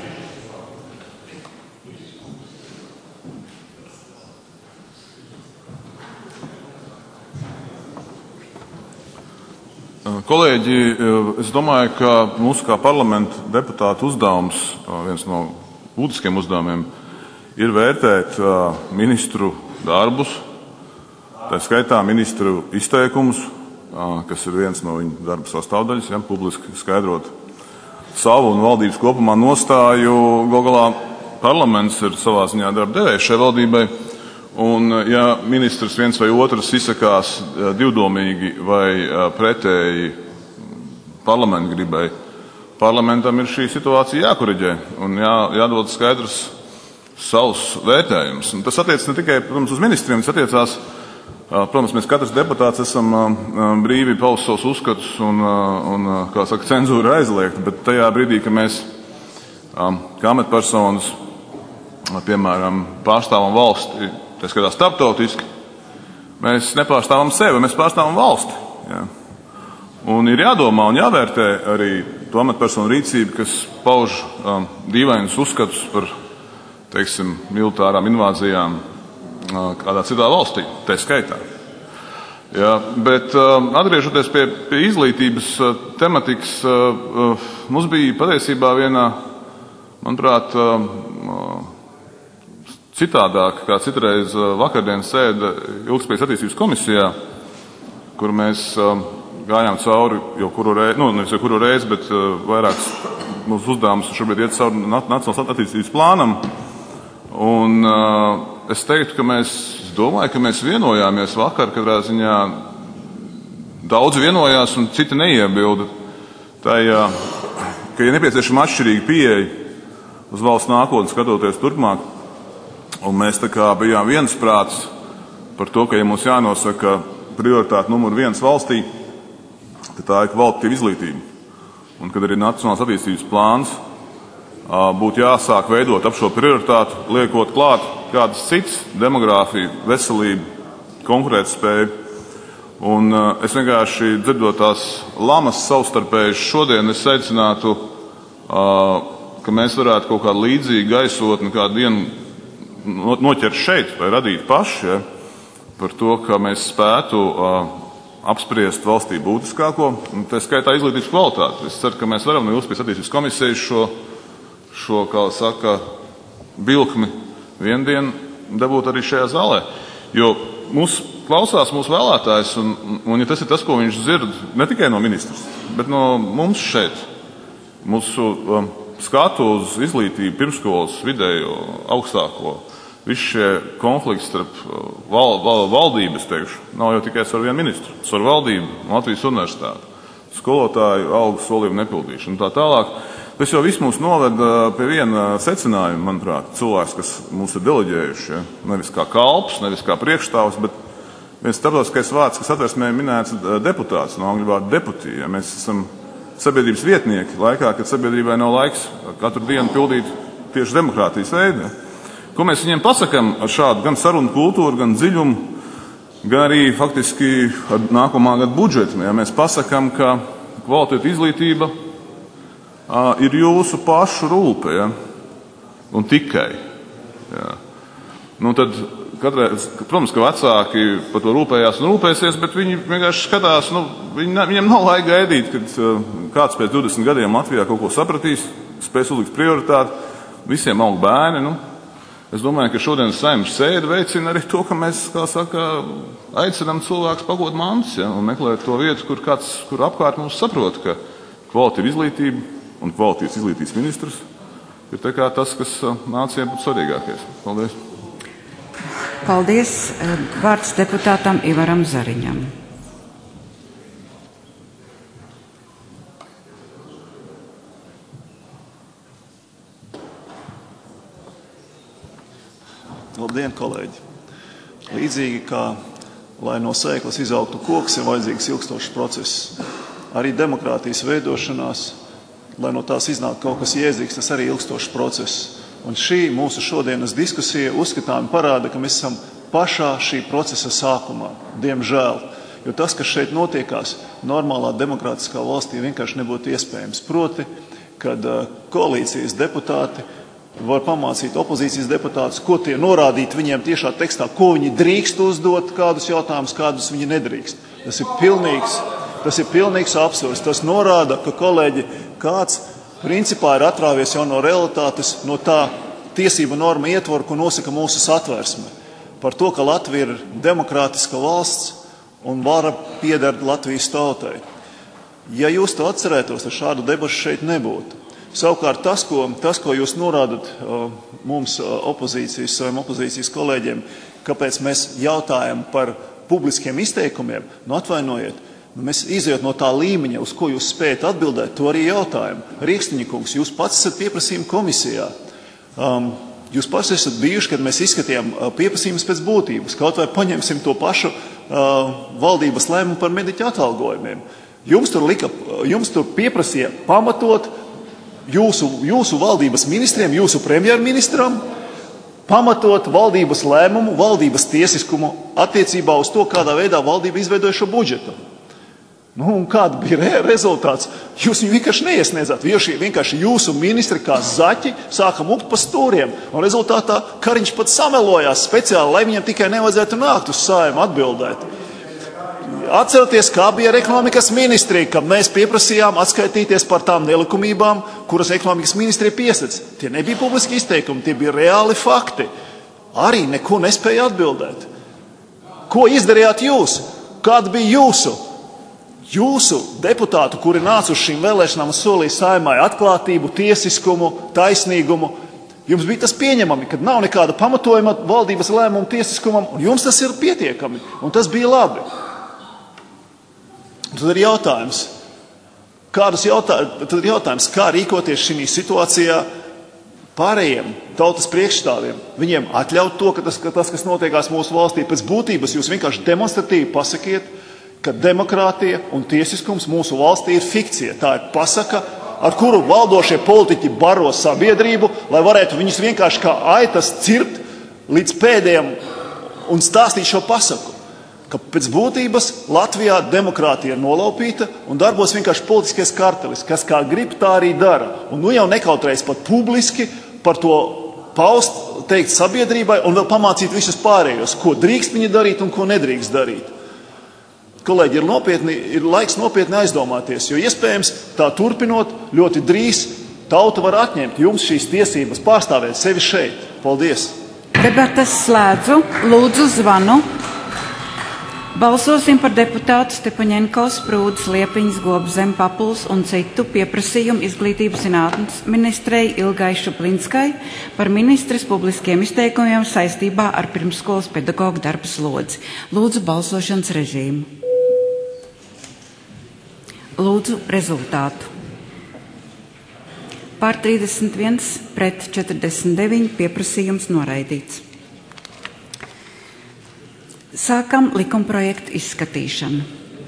Kolēģi, es domāju, ka mūsu kā parlamenta deputātu uzdevums, viens no būtiskiem uzdevumiem, ir vērtēt ministru darbus, tā skaitā ministru izteikumus, kas ir viens no viņa darba sastāvdaļas, ja, publiski skaidrot savu un valdības kopumā nostāju. Galu galā parlaments ir savā ziņā darba devējs šai valdībai. Un, ja ministrs viens vai otrs izsakās divdomīgi vai pretēji parlamenta gribai, parlamentam ir šī situācija jākoriģē un jādod skaidrs savus vērtējumus. Un tas attiecas ne tikai, protams, uz ministriem, tas attiecās Protams, mēs katrs deputāts esam brīvi paust savus uzskatus un kā saka, cenzūra aizliegta, bet tajā brīdī, ka mēs kā amatpersonas, piemēram, pārstāvam valsti, tā skatā starptautiski, mēs nepārstāvam sevi, mēs pārstāvam valsti. Jā. Un ir jādomā un jāvērtē arī to amatpersonu rīcību, kas pauž dīvainus uzskatus par, teiksim, militārām invāzijām kādā citā valstī, tā skaitā. Jā, bet atgriežoties pie izglītības tematikas, mums bija patiesībā viena, manuprāt, citādāk, kā citreiz vakardienas sēde ilgtspējas attīstības komisijā, kur mēs gājām cauri jau kuru reizi, nevis jau kuru reizi, bet vairāks mūsu uzdevums šobrīd iet cauri Nacionālās attīstības plānam. Un es teiktu, domāju, ka mēs vienojāmies vakar, katrā ziņā daudzi vienojās un citi neiebilda tajā, ka ir nepieciešama atšķirīga pieeja uz valsts nākotni skatoties turpmāk. Un mēs tā kā bijām viensprāts par to, ka, ja mums jānosaka prioritāte numur 1 valstī, tad tā ir kvalitatīva izglītība. Un kad arī Nacionālās attīstības plāns būtu jāsāk veidot ap šo prioritātu, liekot klāt kādas citas - demogrāfija, veselība, konkurētspēja. Un es vienkārši dzirdot tās lamas savstarpējas šodien, es secinātu, ka mēs varētu kaut kādu līdzīgu gaisotni kādu dienu noķert šeit vai radīt paši, ja, par to, ka mēs spētu apspriest valstī būtiskāko, un tā skaitā izglītības kvalitāti. Es ceru, ka mēs varam no Ilgtspējas attīstības komisijas šo, kā saka, vilkmi vienu dienu dabūt arī šajā zālē. Jo mūs klausās mūsu vēlētājs, un ja tas ir tas, ko viņš dzird, ne tikai no ministrs, bet no mums šeit, mūsu skatu uz izglītību, pirmskolas, vidējo, augstāko, visi šie konflikti starp valdības, teikšu, nav jau tikai ar vienu ministru, ar valdību, Latvijas universitāti, skolotāju algu solījumu nepildīšanu un tā tālāk. Tas jau viss mūs noved pie viena secinājuma, manuprāt, cilvēks, kas mūs ir deleģējuši, ja? Nevis kā kalps, nevis kā priekšstāvs, bet viens starptautiskais vārds, kas atversmē minēts deputāts, no angļu vārda deputy. Ja? Mēs esam sabiedrības vietnieki laikā, kad sabiedrībai nav laiks katru dienu pildīt tieši demokrātijas veidu. Ja? Ko mēs viņiem pasakam ar šādu gan sarunu kultūru, gan dziļumu, gan arī faktiski ar nākamā gada budžetu? Ja? Mēs pasakam, ka kvalitatīva izglītība ir jūsu pašu rūpe, ja? Un tikai. Ja? Nu tad, protams, ka vecāki par to rūpējās un rūpēsies, bet viņi vienkārši skatās, viņiem nav laika gaidīt, kad kāds pēc 20 gadiem Latvijā kaut ko sapratīs, spēs uzlikt prioritāti, visiem aug bērni. Es domāju, ka šodienas Saeimas sēde veicina arī to, ka mēs, kā saka, aicinām cilvēkus pagot mantas, ja? Un meklēt to vietu, kur apkārt mums saprot, ka kvalitatīva izglītība un kvalitātes izglītības ministrs ir tā kā tas, kas nācijai būtu svarīgākais. Paldies. Paldies. Vārds deputātam Ivaram Zariņam. Labdien, kolēģi! Līdzīgi kā, lai no sēklas izaugtu koks, ir vajadzīgs ilgstošs process. Arī demokrātijas veidošanās, lai no tās iznāk kaut kas jēdzīgs, tas arī ilgstošs process. Un šī mūsu šodienas diskusija uzskatām parāda, ka mēs esam pašā šī procesa sākumā, diemžēl. Jo tas, kas šeit notiekās, normālā demokrātiskā valstī vienkārši nebūtu iespējams. Proti, kad koalīcijas deputāti var pamācīt opozīcijas deputātus, ko tie norādīt viņiem tiešā tekstā, ko viņi drīkst uzdot, kādus jautājumus, kādus viņi nedrīkst. Tas ir pilnīgs absurds. Tas norāda, ka, kolēģi, kāds principā ir atrāvies jau no realitātes, no tā tiesību norma ietvaru, ko nosaka mūsu satversme. Par to, ka Latvija ir demokrātiska valsts un vara pieder Latvijas tautai. Ja jūs to atcerētos, tad šādu debašu šeit nebūtu. Savukārt tas, ko jūs norādat mums saviem opozīcijas kolēģiem, kāpēc mēs jautājam par publiskiem izteikumiem, atvainojiet, mēs izejot no tā līmeņa, uz ko jūs spējat atbildēt, to arī jautājam. Rīkstiņa kungs, jūs pats esat pieprasījuma komisijā. Jūs pats esat bijuši, kad mēs izskatījām pieprasījumus pēc būtības. Kaut vai paņemsim to pašu valdības lēmumu par mediķu atalgojumiem. Jums tur pieprasīja pamatot jūsu valdības ministriem, jūsu premjerministram, pamatot valdības lēmumu, valdības tiesiskumu attiecībā uz to, kādā veidā valdība izveidoja šo budžetu. Un kāda bija rezultāts? Jūs viņu vienkārši neiesniedzāt. Vienkārši jūsu ministri kā zaķi sāka mukt pa stūriem. Un rezultātā Kariņš pat samelojās speciāli, lai viņam tikai nevajadzētu nākt uz Saeimu atbildēt. Atcerieties, kā bija ar ekonomikas ministriju, kad mēs pieprasījām atskaitīties par tām nelikumībām, kuras ekonomikas ministrija piesedz. Tie nebija publiski izteikumi, tie bija reāli fakti. Arī neko nespēja atbildēt. Ko izdarījāt jūs? Kāda bija jūsu deputātu, kuri nāca uz šīm vēlēšanām un solīja Saeimai atklātību, tiesiskumu, taisnīgumu? Jums bija tas pieņemami, kad nav nekāda pamatojuma valdības lēmumu tiesiskumam, un jums tas ir pietiekami, un tas bija labi. Tad ir jautājums, kā rīkoties šī situācijā pārējiem tautas priekšstāviem. Viņiem atļaut to, ka tas, kas notiekās mūsu valstī, pēc būtības jūs vienkārši demonstratīvi pasakiet, ka demokrātija un tiesiskums mūsu valstī ir fikcija. Tā ir pasaka, ar kuru valdošie politiķi baro sabiedrību, lai varētu viņus vienkārši kā aitas cirpt līdz pēdējiem un stāstīt šo pasaku. Ka pēc būtības Latvijā demokrātija ir nolaupīta un darbos vienkārši politiskais kartelis, kas kā grib, tā arī dara. Un jau nekautrējas pat publiski par to paust, teikt sabiedrībai un vēl pamācīt visus pārējos, ko drīkst viņi darīt un ko nedrīkst darīt. Kolēģi, ir laiks nopietni aizdomāties, jo iespējams tā turpinot ļoti drīz tauta var atņemt jums šīs tiesības pārstāvēt sevi šeit. Paldies! Debates slēdzu, lūdzu zvanu. Balsosim par deputātu Stepaņenko, Sprūdes, Liepiņas, Gobzem, Papuls un citu pieprasījumu izglītības zinātnes ministrei Ilgai Šuplinskai par ministres publiskiem izteikumiem saistībā ar pirmsskolas pedagoģu darba slodzi. Lūdzu balsošanas režīmu. Lūdzu rezultātu. Par 31 pret 49 pieprasījums noraidīts. Sākam likumprojektu izskatīšanu.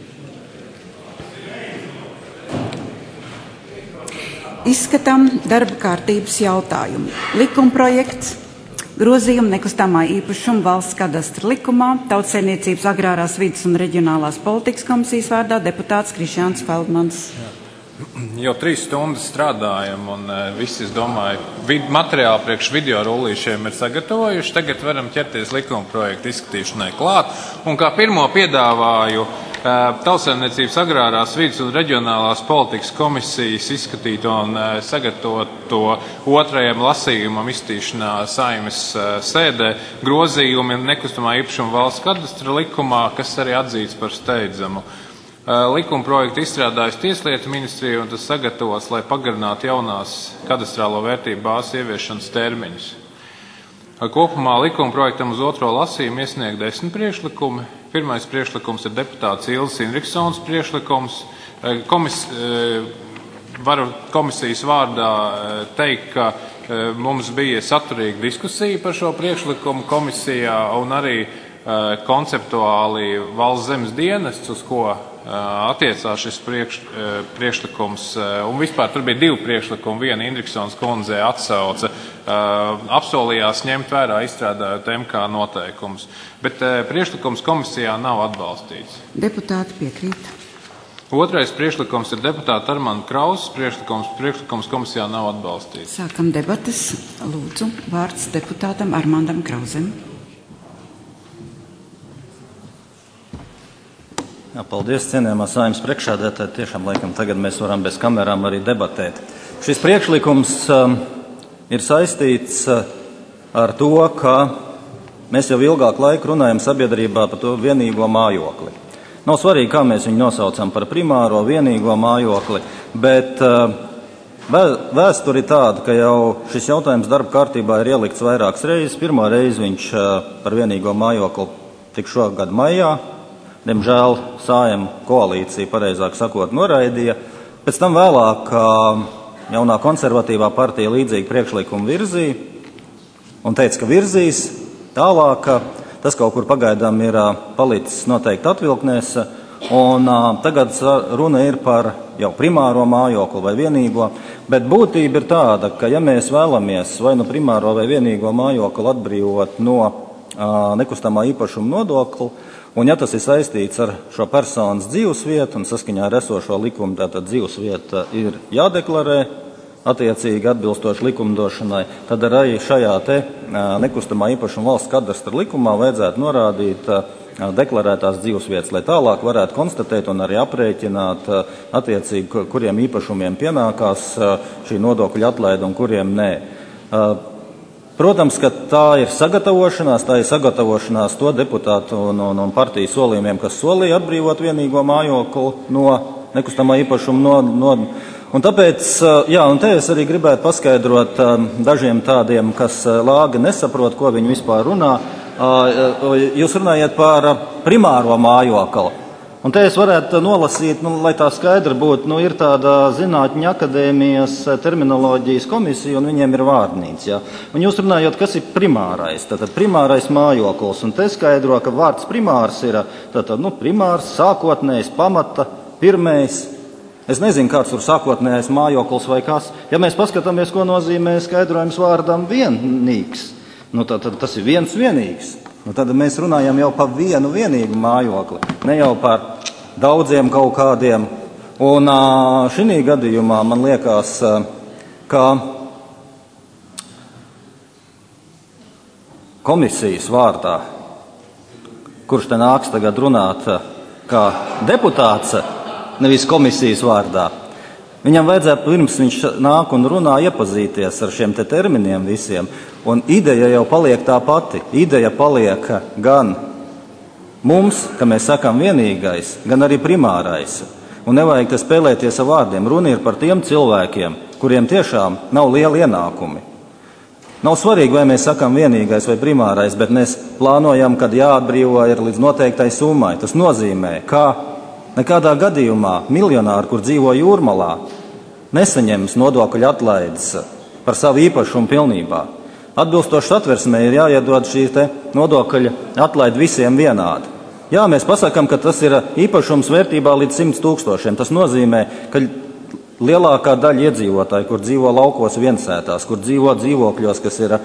Izskatām darba kārtības jautājumu. Likumprojekts grozījumu nekustamā īpašuma valsts kadastra likumā, Tautsaimniecības agrārās vides un reģionālās politikas komisijas vārdā deputāts Krišjāns Feldmans. Jau 3 stundas strādājam, un visi, es domāju, materiāli priekš video rullīšiem ir sagatavojuši. Tagad varam ķerties likuma projektu izskatīšanai klāt. Un kā pirmo piedāvāju Tautsaimniecības agrārās vides un reģionālās politikas komisijas izskatīt un sagatavot to otrajam lasījumam izskatīšanā Saeimas sēdē grozījumi nekustamā īpašuma valsts kadastra likumā, kas arī atzīts par steidzamu. Likuma projektu izstrādājas Tieslietu ministrija un tas sagatavos, lai pagarinātu jaunās kadastrālo vērtību bāzes ieviešanas termiņus. Kopumā likuma projektam uz otro lasījumu iesniegt 10 priekšlikumi. Pirmais priekšlikums ir deputāts Ilzas Indriksons priekšlikums. Varu komisijas vārdā teikt, ka mums bija saturīga diskusija par šo priekšlikumu komisijā un arī konceptuāli valsts zemes dienests, uz ko attiecās šis priekšlikums, un vispār tur bija 2 priekšlikumi, viena Indriksons kundze atsauca, apsolījās ņemt vērā izstrādājot MK noteikumus, bet priekšlikums komisijā nav atbalstīts. Deputāti piekrīt. Otrais priekšlikums ir deputāta Armanda Krausas priekšlikums komisijā nav atbalstīts. Sākam debates. Lūdzu, vārds deputātam Armandam Krausam. Jā, paldies, cienījamā Saeimas priekšsēdētāja. Tiešām laikam tagad mēs varam bez kamerām arī debatēt. Šis priekšlikums ir saistīts ar to, ka mēs jau ilgāku laiku runājam sabiedrībā par to vienīgo mājokli. Nav svarīgi, kā mēs viņu nosaucam par primāro vienīgo mājokli, bet vēsture ir tāda, ka jau šis jautājums darba kārtībā ir ielikts vairākas reizes. Pirmā reize viņš par vienīgo mājokli tik šogad maijā. Diemžēl Saeima koalīcija, pareizāk sakot, noraidīja. Pēc tam vēlāk jaunā konservatīvā partija līdzīgi priekšlikumu virzīja un teica, ka virzīs tālāk. tas kaut kur pagaidām ir palicis noteikti atvilknēs. Un tagad runa ir par jau primāro mājokli vai vienīgo, bet būtība ir tāda, ka ja mēs vēlamies vai nu primāro vai vienīgo mājokli atbrīvot no nekustamā īpašuma nodokli, un ja tas ir saistīts ar šo personas dzīvesvietu, un saskaņā ar esošo likumu, tātad dzīvesvieta ir jādeklarē, attiecīgi atbilstoši likumdošanai, tad arī šajā te nekustamā īpašuma valsts kadastra likumā vajadzētu norādīt deklarētās dzīvesvietas, lai tālāk varētu konstatēt un arī aprēķināt attiecīgi, kuriem īpašumiem pienākās šī nodokļa atlaide un kuriem nē. Protams, ka tā ir sagatavošanās to deputātu un partiju solījumiem, kas solīja atbrīvot vienīgo mājokli no nekustamā īpašuma un tāpēc, un te es arī gribētu paskaidrot dažiem tādiem, kas lāgi nesaprot, ko viņi vispār runā. Jūs runājat par primāro mājokli. Un te es varētu nolasīt, lai tā skaidra būtu, ir tāda Zinātņu akadēmijas terminoloģijas komisija, un viņiem ir vārdnīca. Ja? Un jūs runājat, kas ir primārais? Tātad primārais mājoklis, un te skaidro, ka vārds primārs ir primārs, sākotnējs, pamata, pirmais. Es nezinu, kāds tur sākotnējais mājoklis vai kas. Ja mēs paskatāmies, ko nozīmē skaidrojums vārdam vienīgs, tad tas ir viens vienīgs. Tad mēs runājam jau par vienu vienīgu mājokli, ne jau par daudziem kaut kādiem. Un šī gadījumā man liekas, ka komisijas vārdā, kurš te nāks tagad runāt kā deputāts, nevis komisijas vārdā, viņam vajadzētu pirms viņš nāk un runā iepazīties ar šiem te terminiem visiem. Un ideja jau paliek tā pati. Ideja paliek gan mums, ka mēs sakam vienīgais, gan arī primārais. Un nevajag te spēlēties ar vārdiem. Runa ir par tiem cilvēkiem, kuriem tiešām nav liela ienākumi. Nav svarīgi, vai mēs sakam vienīgais vai primārais, bet mēs plānojam, kad jāatbrīvo ir līdz noteiktai summai. Tas nozīmē, ka nekādā gadījumā miljonāri, kur dzīvo Jūrmalā, nesaņems nodokļu atlaides par savu īpašumu pilnībā. Atbilstoši satversmē ir jāiedod šī nodokļa atlaide visiem vienādi. Jā, mēs pasakām, ka tas ir īpašums vērtībā līdz 100 000. Tas nozīmē, ka lielākā daļa iedzīvotāji, kur dzīvo laukos viensētās, kur dzīvo dzīvokļos, kas ir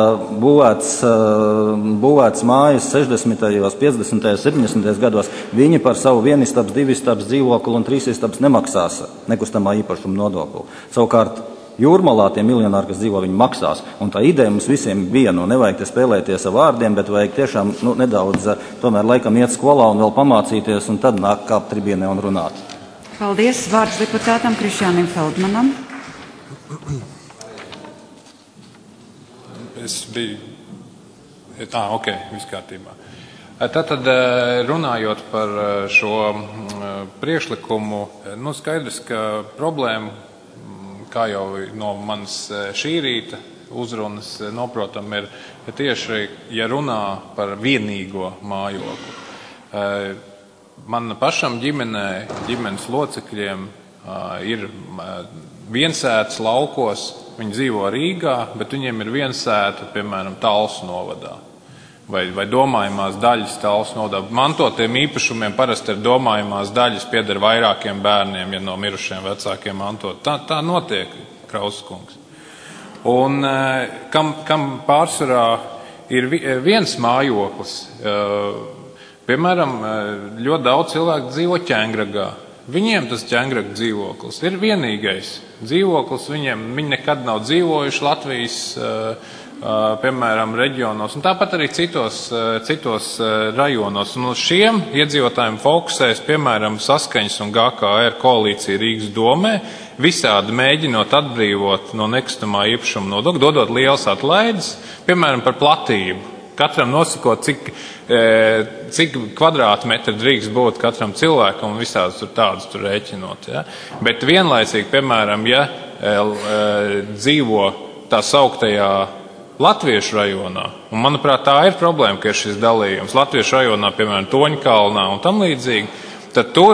būvēts mājas 60., 50., 70. gados, viņi par savu vienistabs, divistabs dzīvokli un trīsistabs nemaksās nekustamā īpašuma nodokli. Savukārt Jūrmalā tie miljonāri, kas dzīvo, viņi maksās. Un tā ideja mums visiem bija, nevajag te spēlēties ar vārdiem, bet vajag tiešām nedaudz tomēr laikam iet skolā un vēl pamācīties, un tad nāk kāpt tribīnē un runāt. Paldies. Vārds deputātam Krišjānim Feldmanam. Es biju... viss kārtībā. Tātad runājot par šo priekšlikumu, skaidrs, ka problēma, kā jau no manas šī rīta uzrunas noprotam, ir tieši, ja runā par vienīgo mājokli. Man pašam ģimenes locekļiem ir viensētas laukos, viņi dzīvo Rīgā, bet viņiem ir viensēta, piemēram, Talsu novadā. Vai domājumās daļas Talsu novadā. Mantotiem īpašumiem parasti ir domājumās daļas pieder vairākiem bērniem, ja no mirušiem vecākiem mantot. Tā notiek, Krauskungs. Un kam pārsvarā ir viens mājoklis, piemēram, ļoti daudz cilvēku dzīvo Ķengragā. Viņiem tas Ķengraga dzīvoklis ir vienīgais dzīvoklis, viņi nekad nav dzīvojuši Latvijas piemēram, reģionos, un tāpat arī citos rajonos. Un uz šiem iedzīvotājiem fokusēs, piemēram, Saskaņas un GKR koalīcija Rīgas domē, visādi mēģinot atbrīvot no nekustamā īpašuma nodokļa, dodot lielas atlaides, piemēram, par platību. Katram nosakot, cik kvadrātmetri drīkst būt katram cilvēkam un visādas tādas rēķinot. Ja? Bet vienlaicīgi, piemēram, ja dzīvo tā sauktajā Latviešu rajonā, un manuprāt tā ir problēma, ka ir šis dalījums Latviešu rajonā, piemēram, Toņkalnā un tam līdzīgi, tad tur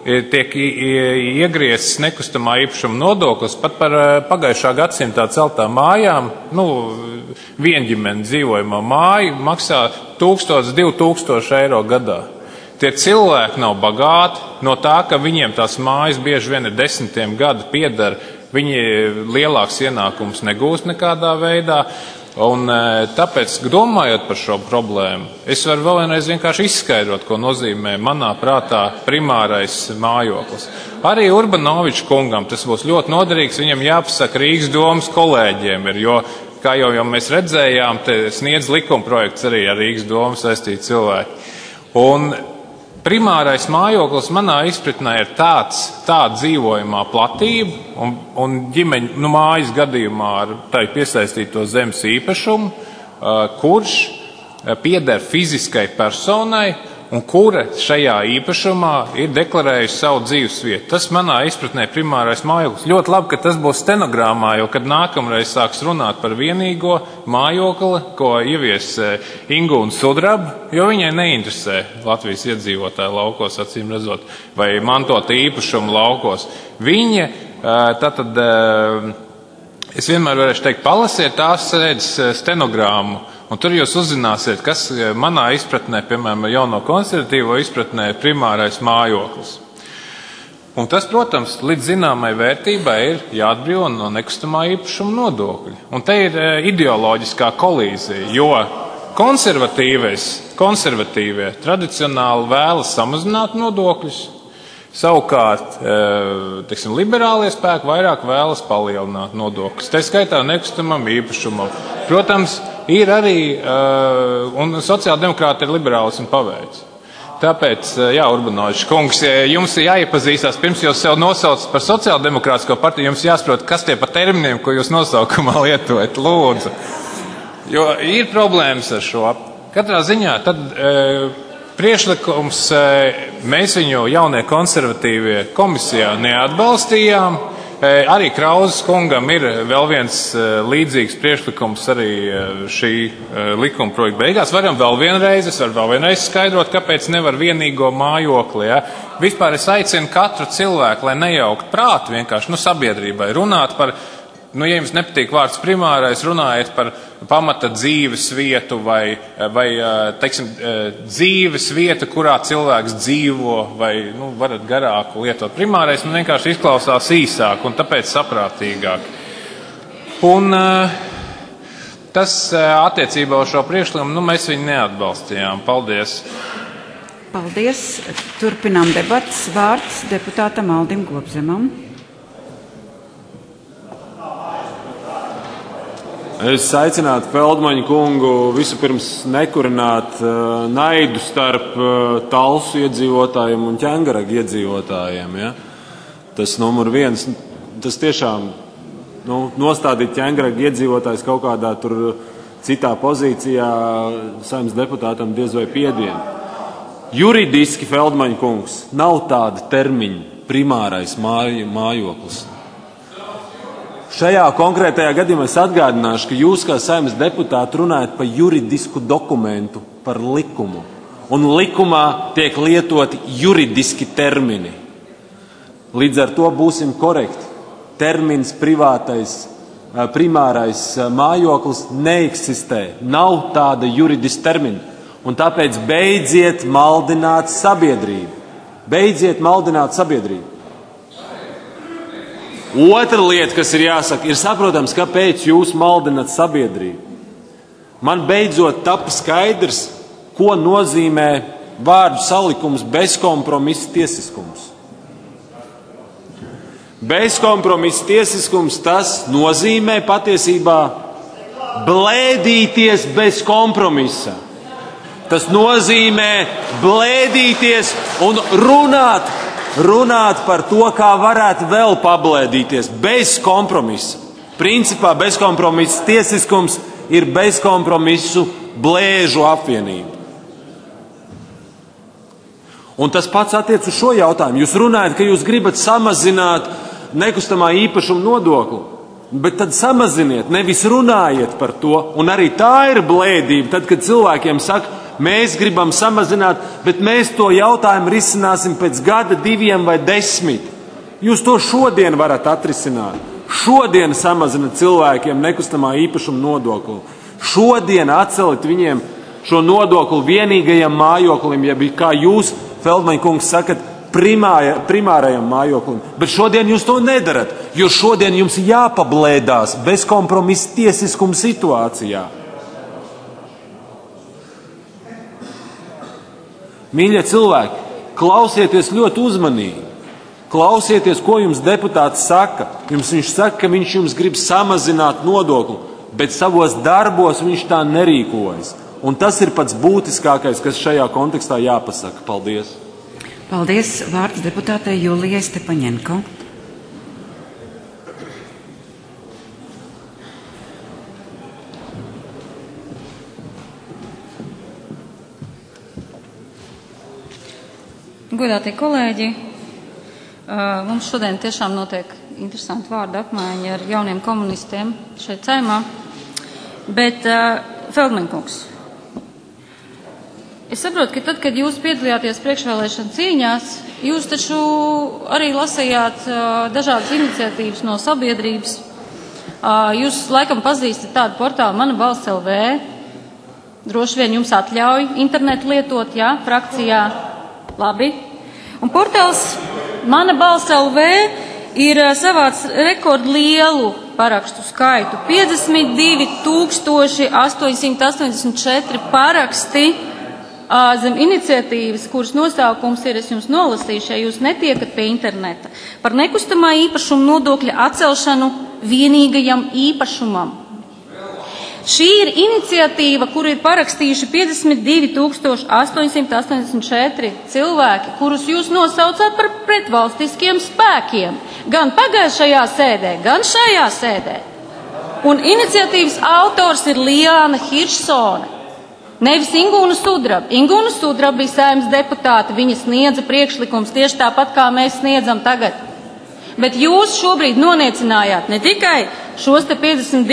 tiek iegriezts nekustamā īpašuma nodoklis pat par pagājušā gadsimtā celtām mājām. Vienģimene dzīvojamā māja maksā 1000–2000 eiro gadā. Tie cilvēki nav bagāti no tā, ka viņiem tās mājas bieži vien ir desmitiem gadu pieder, viņi lielāks ienākums negūst nekādā veidā. Un tāpēc, domājot par šo problēmu, es varu vēl vienreiz vienkārši izskaidrot, ko nozīmē manā prātā primārais mājoklis. Arī Urbanoviča kungam tas būs ļoti noderīgs, viņam jāpasaka Rīgas domas kolēģiem, jo, kā jau mēs redzējām, te sniedz likumprojekts arī ar Rīgas domu saistīti cilvēki. Un primārais mājoklis manā izpratnē ir tāda dzīvojamā platība un ģimeņu mājas gadījumā ar tai piesaistīto zemes īpašumu, kurš pieder fiziskai personai un kura šajā īpašumā ir deklarējusi savu dzīvesvietu. Tas manā izpratnē primārais mājoklis. Ļoti labi, ka tas būs stenogramā, jo kad nākamreiz sāks runāt par vienīgo mājokli, ko ievies Ingūna Sudraba, jo viņai neinteresē Latvijas iedzīvotāju laukos, acīm redzot, vai mantota īpašumu laukos. Viņa, tātad, es vienmēr varēšu teikt, palasiet tās sēdes stenogrammu, un tur jūs uzzināsiet, kas manā izpratnē, piemēram, jauno konservatīvo izpratnē, ir primārais mājoklis. Un tas, protams, līdz zināmai vērtībai ir jāatbrīvo no nekustamā īpašuma nodokļa. Un te ir ideoloģiskā kolīzija, jo konservatīvie tradicionāli vēlas samazināt nodokļus, savukārt, liberālie spēki vairāk vēlas palielināt nodokļus. Tā skaitā nekustamam īpašumam. Protams, ir arī, un sociāldemokrāti ir liberālismu paveids. Tāpēc, Urbanovičs kungs, jums ir jāiepazīstās, pirms jūs sev nosaucat par sociāldemokrātisko partiju, jums jāsaprot, kas tie pa terminiem, ko jūs nosaukumā lietojat, lūdzu. Jo ir problēmas ar šo. Katrā ziņā tad priekšlikums, mēs viņu jaunie konservatīvie komisijā neatbalstījām. Arī Krauzes kungam ir vēl viens līdzīgs priekšlikums arī šī likuma projekta beigās. Varam vēl vienreiz skaidrot, kāpēc nevar vienīgo mājokli. Ja? Vispār es aicinu katru cilvēku, lai nejaukt prātu vienkārši sabiedrībai runāt par, ja jums nepatīk vārds primārais, runājiet par pamata dzīves vietu vai teiksim, dzīves vieta, kurā cilvēks dzīvo, vai varat garāku lietot. Primārais vienkārši izklausās īsāk un tāpēc saprātīgāk. Un tas attiecībā uz šo priekšlikumu, mēs viņu neatbalstījām. Paldies! Paldies! Turpinām debatas. Vārds deputātam Aldim Gobzemam. Es aicinātu Feldmaņa kungu vispirms nekurināt naidu starp Talsu iedzīvotājiem un Ķengaraga iedzīvotājiem. Ja? Tas numur viens, tas tiešām nostādīt Ķengaraga iedzīvotājs kaut kādā tur citā pozīcijā Saeimas deputātam diez vai piedienu. Juridiski, Feldmaņa kungs, nav tāda termiņa primārais mājoklis. Šajā konkrētajā gadījumā es atgādināšu, ka jūs kā Saeimas deputāti runājat par juridisku dokumentu, par likumu. Un likumā tiek lietoti juridiski termini. Līdz ar to būsim korekti. Termins primārais mājoklis neeksistē. Nav tāda juridiska termina. Un tāpēc beidziet maldināt sabiedrību. Beidziet maldināt sabiedrību. Otra lieta, kas ir jāsaka, ir saprotams, kāpēc jūs maldinat sabiedrību. Man beidzot tapa skaidrs, ko nozīmē vārdu salikums bezkompromisa tiesiskums. Bezkompromisa tiesiskums, tas nozīmē patiesībā blēdīties bez kompromisa. Tas nozīmē blēdīties un runāt par to, kā varētu vēl pablēdīties bez kompromisa. Principā bezkompromisa tiesiskums ir bezkompromisu blēžu apvienība. Un tas pats attiec uz šo jautājumu. Jūs runājat, ka jūs gribat samazināt nekustamā īpašuma nodokli, bet tad samaziniet, nevis runājiet par to. Un arī tā ir blēdība, tad, kad cilvēkiem saka, mēs gribam samazināt, bet mēs to jautājumu risināsim pēc gada, 2 vai 10. Jūs to šodien varat atrisināt. Šodien samazināt cilvēkiem nekustamā īpašuma nodokli. Šodien atceliet viņiem šo nodokli vienīgajam mājoklim, ja kā jūs, Feldmaņa kungs, sakat, primārajam mājoklim. Bet šodien jūs to nedarat, jo šodien jums jāpablēdās bezkompromisa tiesiskuma situācijā. Mīļie cilvēki, klausieties ļoti uzmanīgi. Klausieties, ko jums deputāts saka. Viņš saka, ka viņš jums grib samazināt nodokli, bet savos darbos viņš tā nerīkojas. Un tas ir pats būtiskākais, kas šajā kontekstā jāpasaka. Paldies! Paldies! Vārds deputātei Julijai Stepaņenko. Godātie kolēģi, mums šodien tiešām notiek interesanti vārdu apmaiņa ar jauniem komunistiem šeit Saeimā, bet Feldmaņa kungs, es saprotu, ka tad, kad jūs piedalījāties priekšvēlēšana cīņās, jūs taču arī lasījāt dažādas iniciatīvas no sabiedrības. Jūs laikam pazīstat tādu portālu Mana balss LV, droši vien jums atļauj internetu lietot, jā, frakcijā. Labi. Un portāls Mana balss LV ir savāds rekordlielu parakstu skaitu. 52,884 paraksti zem iniciatīvas, kuras nosaukums ir, es jums nolasīšu, ja jūs netiekat pie interneta, par nekustamā īpašuma nodokļa atcelšanu vienīgajam īpašumam. Šī ir iniciatīva, kuru ir parakstījuši 52,884 cilvēki, kurus jūs nosaucāt par pretvalstiskiem spēkiem. Gan pagājušajā sēdē, gan šajā sēdē. Un iniciatīvas autors ir Liāna Hiršsone. Nevis Ingūna Sudraba. Ingūna Sudraba bija Saeimas deputāte, viņa sniedza priekšlikums tieši tāpat, kā mēs sniedzam tagad. Bet jūs šobrīd noniecinājāt ne tikai šos te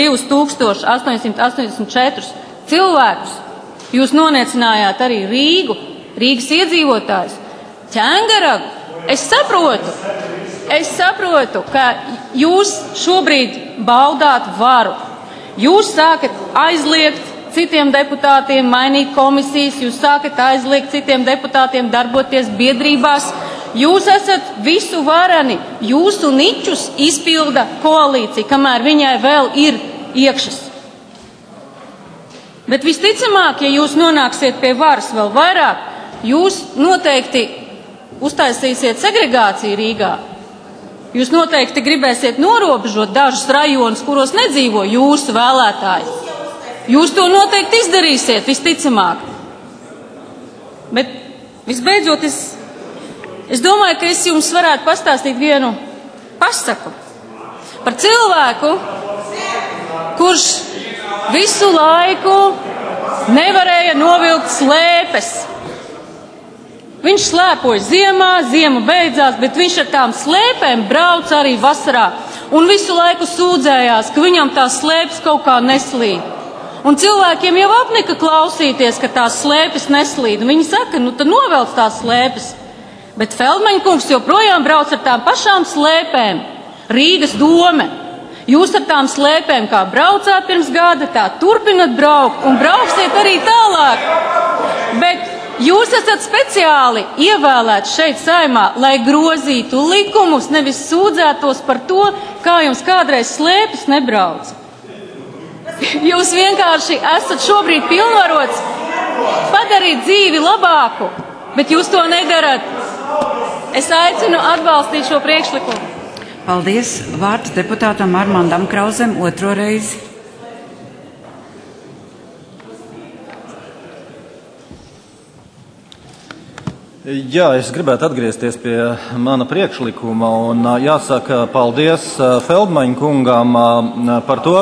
52,884 cilvēkus, jūs noniecinājāt arī Rīgu, Rīgas iedzīvotājus, Ķengaragu. Es saprotu, ka jūs šobrīd baudāt varu. Jūs sākat aizliegt citiem deputātiem mainīt komisijas, jūs sākat aizliegt citiem deputātiem darboties biedrībās. Jūs esat visu varani, jūsu ničus izpilda koalīcija, kamēr viņai vēl ir iekšas. Bet visticamāk, ja jūs nonāksiet pie varas vēl vairāk, jūs noteikti uztaisīsiet segregāciju Rīgā. Jūs noteikti gribēsiet norobežot dažus rajonus, kuros nedzīvo jūsu vēlētāji. Jūs to noteikti izdarīsiet, visticamāk. Bet visbeidzot, es domāju, ka es jums varētu pastāstīt vienu pasaku par cilvēku, kurš visu laiku nevarēja novilkt slēpes. Viņš slēpoja ziemā, ziema beidzās, bet viņš ar tām slēpēm brauc arī vasarā. Un visu laiku sūdzējās, ka viņam tās slēpes kaut kā neslīd. Un cilvēkiem jau apnika klausīties, ka tās slēpes neslīd. Un viņi saka, nu tad novelc tās slēpes. Bet Feldmaņa kungs joprojām brauc ar tām pašām slēpēm. Rīgas dome. Jūs ar tām slēpēm kā braucāt pirms gada, tā turpinat braukt un brauksiet arī tālāk. Bet jūs esat speciāli ievēlēti šeit Saeimā, lai grozītu likumus, nevis sūdzētos par to, kā jums kādreiz slēpes nebrauc. Jūs vienkārši esat šobrīd pilnvarots padarīt dzīvi labāku, bet jūs to nedarat. Es aicinu atbalstīt šo priekšlikumu. Paldies. Vārds deputātam Armandam Krauzem otro reizi. Jā, es gribētu atgriezties pie mana priekšlikuma un jāsaka paldies Feldmaņa kungam par to,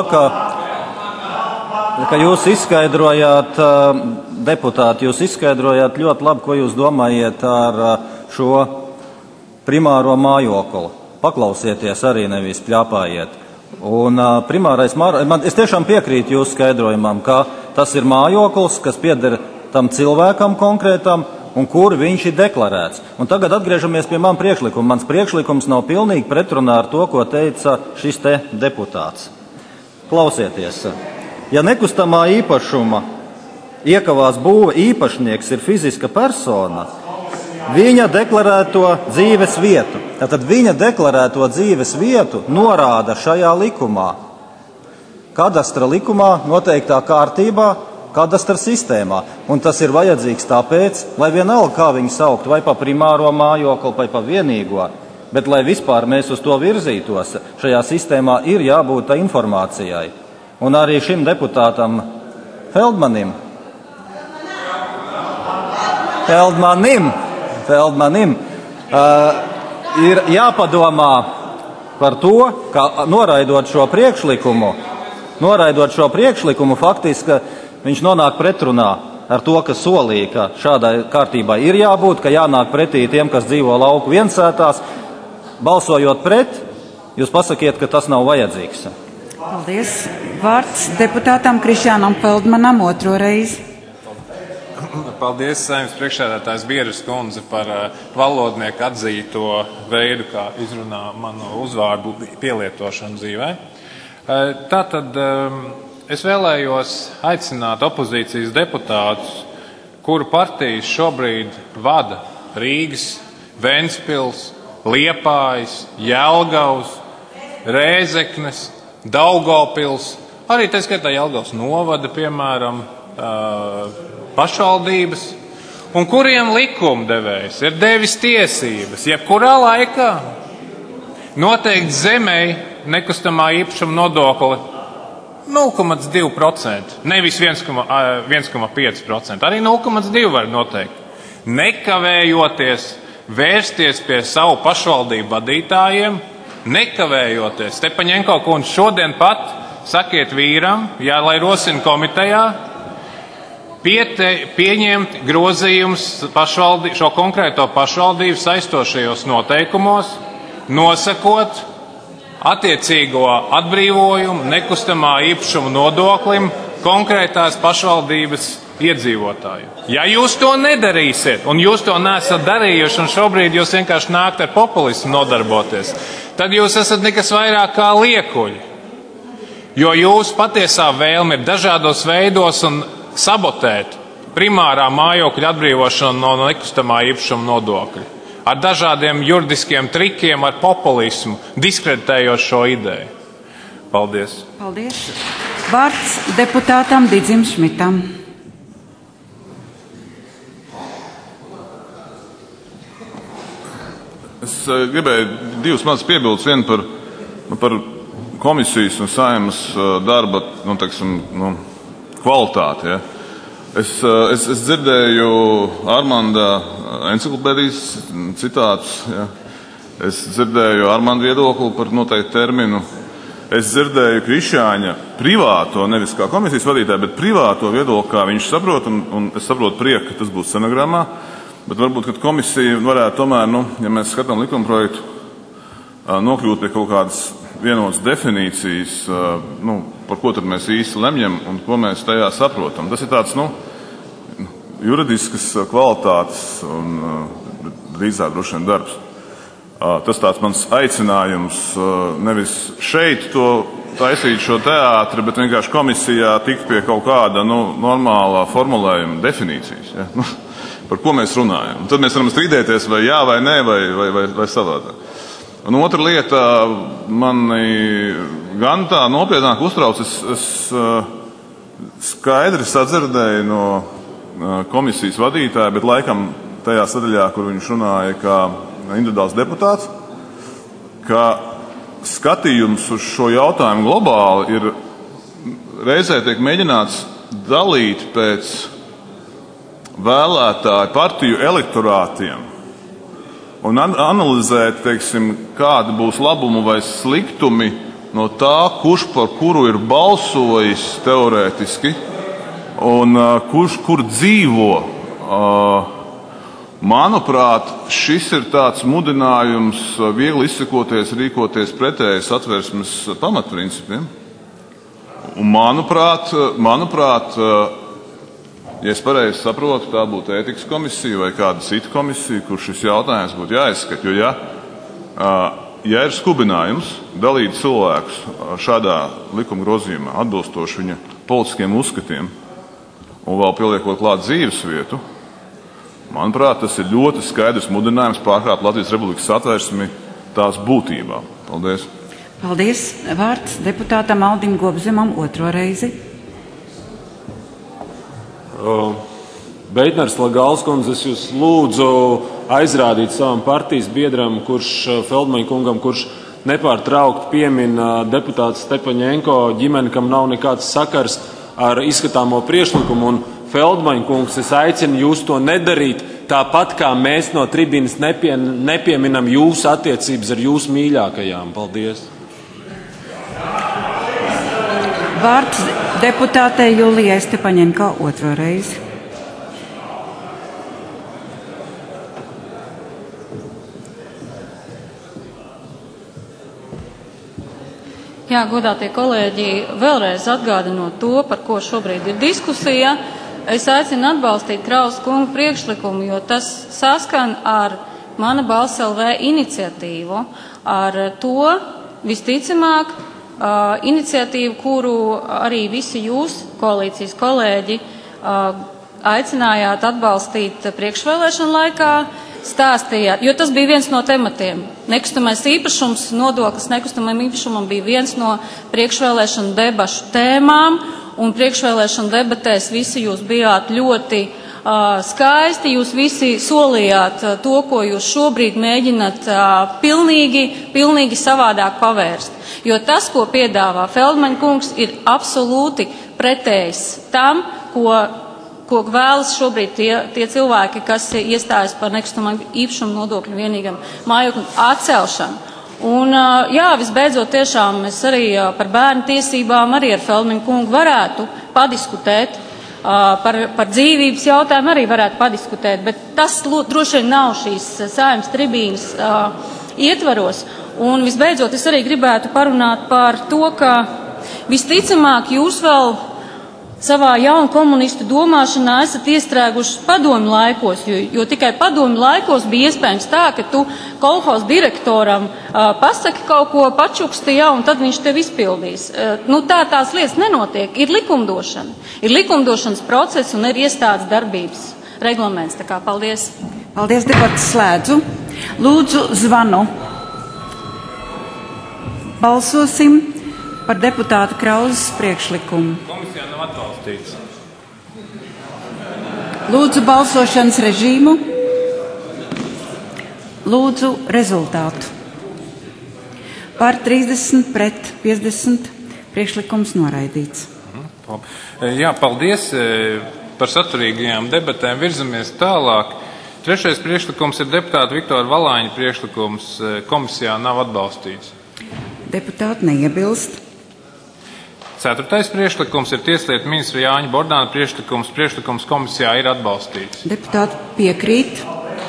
ka jūs izskaidrojāt, deputāti, jūs izskaidrojāt ļoti labi, ko jūs domājat ar šo primāro mājokli. Paklausieties arī, nevis pļāpājiet. Un primārais es tiešām piekrītu jūsu skaidrojumam, ka tas ir mājoklis, kas pieder tam cilvēkam konkrētam un kur viņš ir deklarēts. Un tagad atgriežamies pie man priekšlikuma. Mans priekšlikums nav pilnīgi pretrunā ar to, ko teica šis te deputāts. Klausieties, ja nekustamā īpašuma iekavās būva īpašnieks ir fiziska persona, viņa deklarēto dzīves vietu. Tātad viņa deklarēto dzīves vietu norāda šajā likumā. Kadastra likumā noteiktā kārtībā, kadastra sistēmā. Un tas ir vajadzīgs tāpēc, lai vienalga, kā viņu saukt, vai pa primāro mājokli, vai pa vienīgo, bet lai vispār mēs uz to virzītos, šajā sistēmā ir jābūt informācijai. Un arī šim deputātam Feldmanim ir jāpadomā par to, ka noraidot šo priekšlikumu, faktiski viņš nonāk pretrunā ar to, ka solīja, ka šādai kārtībai ir jābūt, ka jānāk pretī tiem, kas dzīvo lauku viensētās. Balsojot pret, jūs pasakiet, ka tas nav vajadzīgs. Paldies. Vārds deputātam Krišjānam Feldmanam otro reizi. Paldies, Saeimas priekšsēdētājs Bieras kundze, par valodnieku atzīto veidu, kā izrunā manu uzvārdu pielietošanu dzīvē. Tātad es vēlējos aicināt opozīcijas deputātus, kuru partijas šobrīd vada Rīgas, Ventspils, Liepājas, Jelgavas, Rēzeknes, Daugavpils, arī tā skaitā Jelgavas novada, piemēram, pašvaldības, un kuriem likumdevējs ir devis tiesības, jebkurā laikā noteikt zemei nekustamā īpašuma nodokli 0,2%, nevis 1,5%, arī 0,2% var noteikt. Nekavējoties vērsties pie savu pašvaldību vadītājiem, nekavējoties. Stepaņenko kundze šodien pat sakiet vīram, lai rosina komitejā, pieņemt grozījums šo konkrēto pašvaldību saistošajos noteikumos, nosakot attiecīgo atbrīvojumu nekustamā īpašuma nodoklim konkrētās pašvaldības iedzīvotāju. Ja jūs to nedarīsiet, un jūs to neesat darījuši, un šobrīd jūs vienkārši nākt ar populismu nodarboties, tad jūs esat nekas vairāk kā liekuļi. Jo jūsu patiesā vēlme ir dažādos veidos un sabotēt primārā mājokļa atbrīvošanu no nekustamā īpašuma nodokļa. Ar dažādiem juridiskiem trikiem, ar populismu, diskreditējot šo ideju. Paldies. Paldies. Vārds deputātam Didzim Šmitam. Es gribēju divas mazas piebildes. Vienu par komisijas un Saeimas darba kvalitāti. Ja. Es dzirdēju Armanda enciklopēdijas citātus. Ja. Es dzirdēju Armanda viedokli par noteiktu terminu. Es dzirdēju Krišjāņa privāto, nevis kā komisijas vadītāja, bet privāto viedokli, kā viņš saprot, un es saprotu prieku, ka tas būs stenogramā. Bet varbūt, kad komisija varētu tomēr, ja mēs skatām likumprojektu, nokļūt pie kaut kādas vienotas definīcijas, par ko tad mēs īsti lemjam un ko mēs tajā saprotam. Tas ir tāds, juridiskas kvalitātes un drīzāk droši vien darbs. Tas tāds mans aicinājums nevis šeit to taisīt šo teātri, bet vienkārši komisijā tikt pie kaut kāda normālā formulējuma definīcijas. Ja? Par ko mēs runājam. Un tad mēs varam strīdēties, vai jā, vai nē, vai savādāk. Un otra lieta, mani gan tā nopietnāk uztrauc, es skaidri sadzirdēju no komisijas vadītāja, bet laikam tajā sadaļā, kur viņš runāja kā individuāls deputāts, ka skatījums uz šo jautājumu globāli ir reizē tiek mēģināts dalīt pēc vēlētāju partiju elektorātiem un analizēt, kādi būs labumi vai sliktumi no tā, kurš par kuru ir balsojis teorētiski un kurš kur dzīvo. Manuprāt, šis ir tāds mudinājums viegli izsakoties, rīkoties pretēji Satversmes pamatprincipiem. Un manuprāt, ja es pareizi saprotu, tā būtu ētikas komisija vai kāda cita komisija, kur šis jautājums būtu jāizskat. Jo ja ir skubinājums dalīt cilvēkus šādā likuma grozījumā atbilstoši viņa politiskiem uzskatiem un vēl pieliekot klāt dzīves vietu, manuprāt, tas ir ļoti skaidrs mudinājums pārkāpt Latvijas Republikas Satversmi tās būtībā. Paldies! Paldies! Vārds deputātam Aldim Gobzemam otro reizi. Beitners Lagalskundze, es jūs lūdzu aizrādīt savam partijas biedram, Feldmaņa kungam, kurš nepārtraukt piemin deputātu Stepaņenko ģimeni, kam nav nekāds sakars ar izskatāmo priekšlikumu. Un Feldmaņa kungs, es aicinu jūs to nedarīt, tāpat kā mēs no tribīnas nepieminam jūsu attiecības ar jūsu mīļākajām. Paldies! Vārds deputātei Julijai Stepaņenko otro reizi. Jā, godātie kolēģi, vēlreiz atgādinot to, par ko šobrīd ir diskusija, es aicinu atbalstīt Kraus kunga priekšlikumu, jo tas saskan ar Mana balss LV iniciatīvu, ar to visticamāk iniciatīvu, kuru arī visi jūs, koalīcijas kolēģi, aicinājāt atbalstīt priekšvēlēšanu laikā, stāstījāt, jo tas bija viens no tematiem. Nekustamais īpašums, nodoklis nekustamajam īpašumam bija viens no priekšvēlēšanu debašu tēmām, un priekšvēlēšanu debatēs visi jūs bijāt ļoti skaisti, jūs visi solījāt to, ko jūs šobrīd mēģināt pilnīgi savādāk pavērst. Jo tas, ko piedāvā Feldmaņa kungs, ir absolūti pretējs tam, ko vēlas šobrīd tie cilvēki, kas iestājas par nekustamā īpašuma nodokļu vienīgam mājokļu atcelšanu. Un, visbeidzot, tiešām mēs arī par bērnu tiesībām arī ar Feldmaņa kungu varētu padiskutēt, par dzīvības jautājumu arī varētu padiskutēt, bet tas droši vien nav šīs Saeimas tribīnas ietvaros. Un, visbeidzot, es arī gribētu parunāt par to, ka visticamāk jūs vēl savā jaunu komunistu domāšanā esat iestrēguši padomju laikos, jo tikai padomju laikos bija iespējams tā, ka tu kolhoz direktoram pasaki kaut ko, pačuksti, un tad viņš tev izpildīs. Tās lietas nenotiek. Ir likumdošana. Ir likumdošanas process un ir iestādes darbības reglaments. Tā kā paldies. Paldies, debatas slēdzu. Lūdzu, zvanu. Balsosim par deputāta Krauzes priekšlikumu. Komisijā nav atbalstīts. Lūdzu balsošanas režīmu. Lūdzu rezultātu. Par 30 pret 50 priekšlikums noraidīts. Jā, paldies par saturīgajām debatēm. Virzamies tālāk. Trešais priekšlikums ir deputāta Viktora Valāņa priekšlikums. Komisijā nav atbalstīts. Deputāti neiebilst. Ceturtais priekšlikums ir tieslietu ministra Jāņa Bordāna priekšlikums. Priekšlikums komisijā ir atbalstīts. Deputāti piekrīt.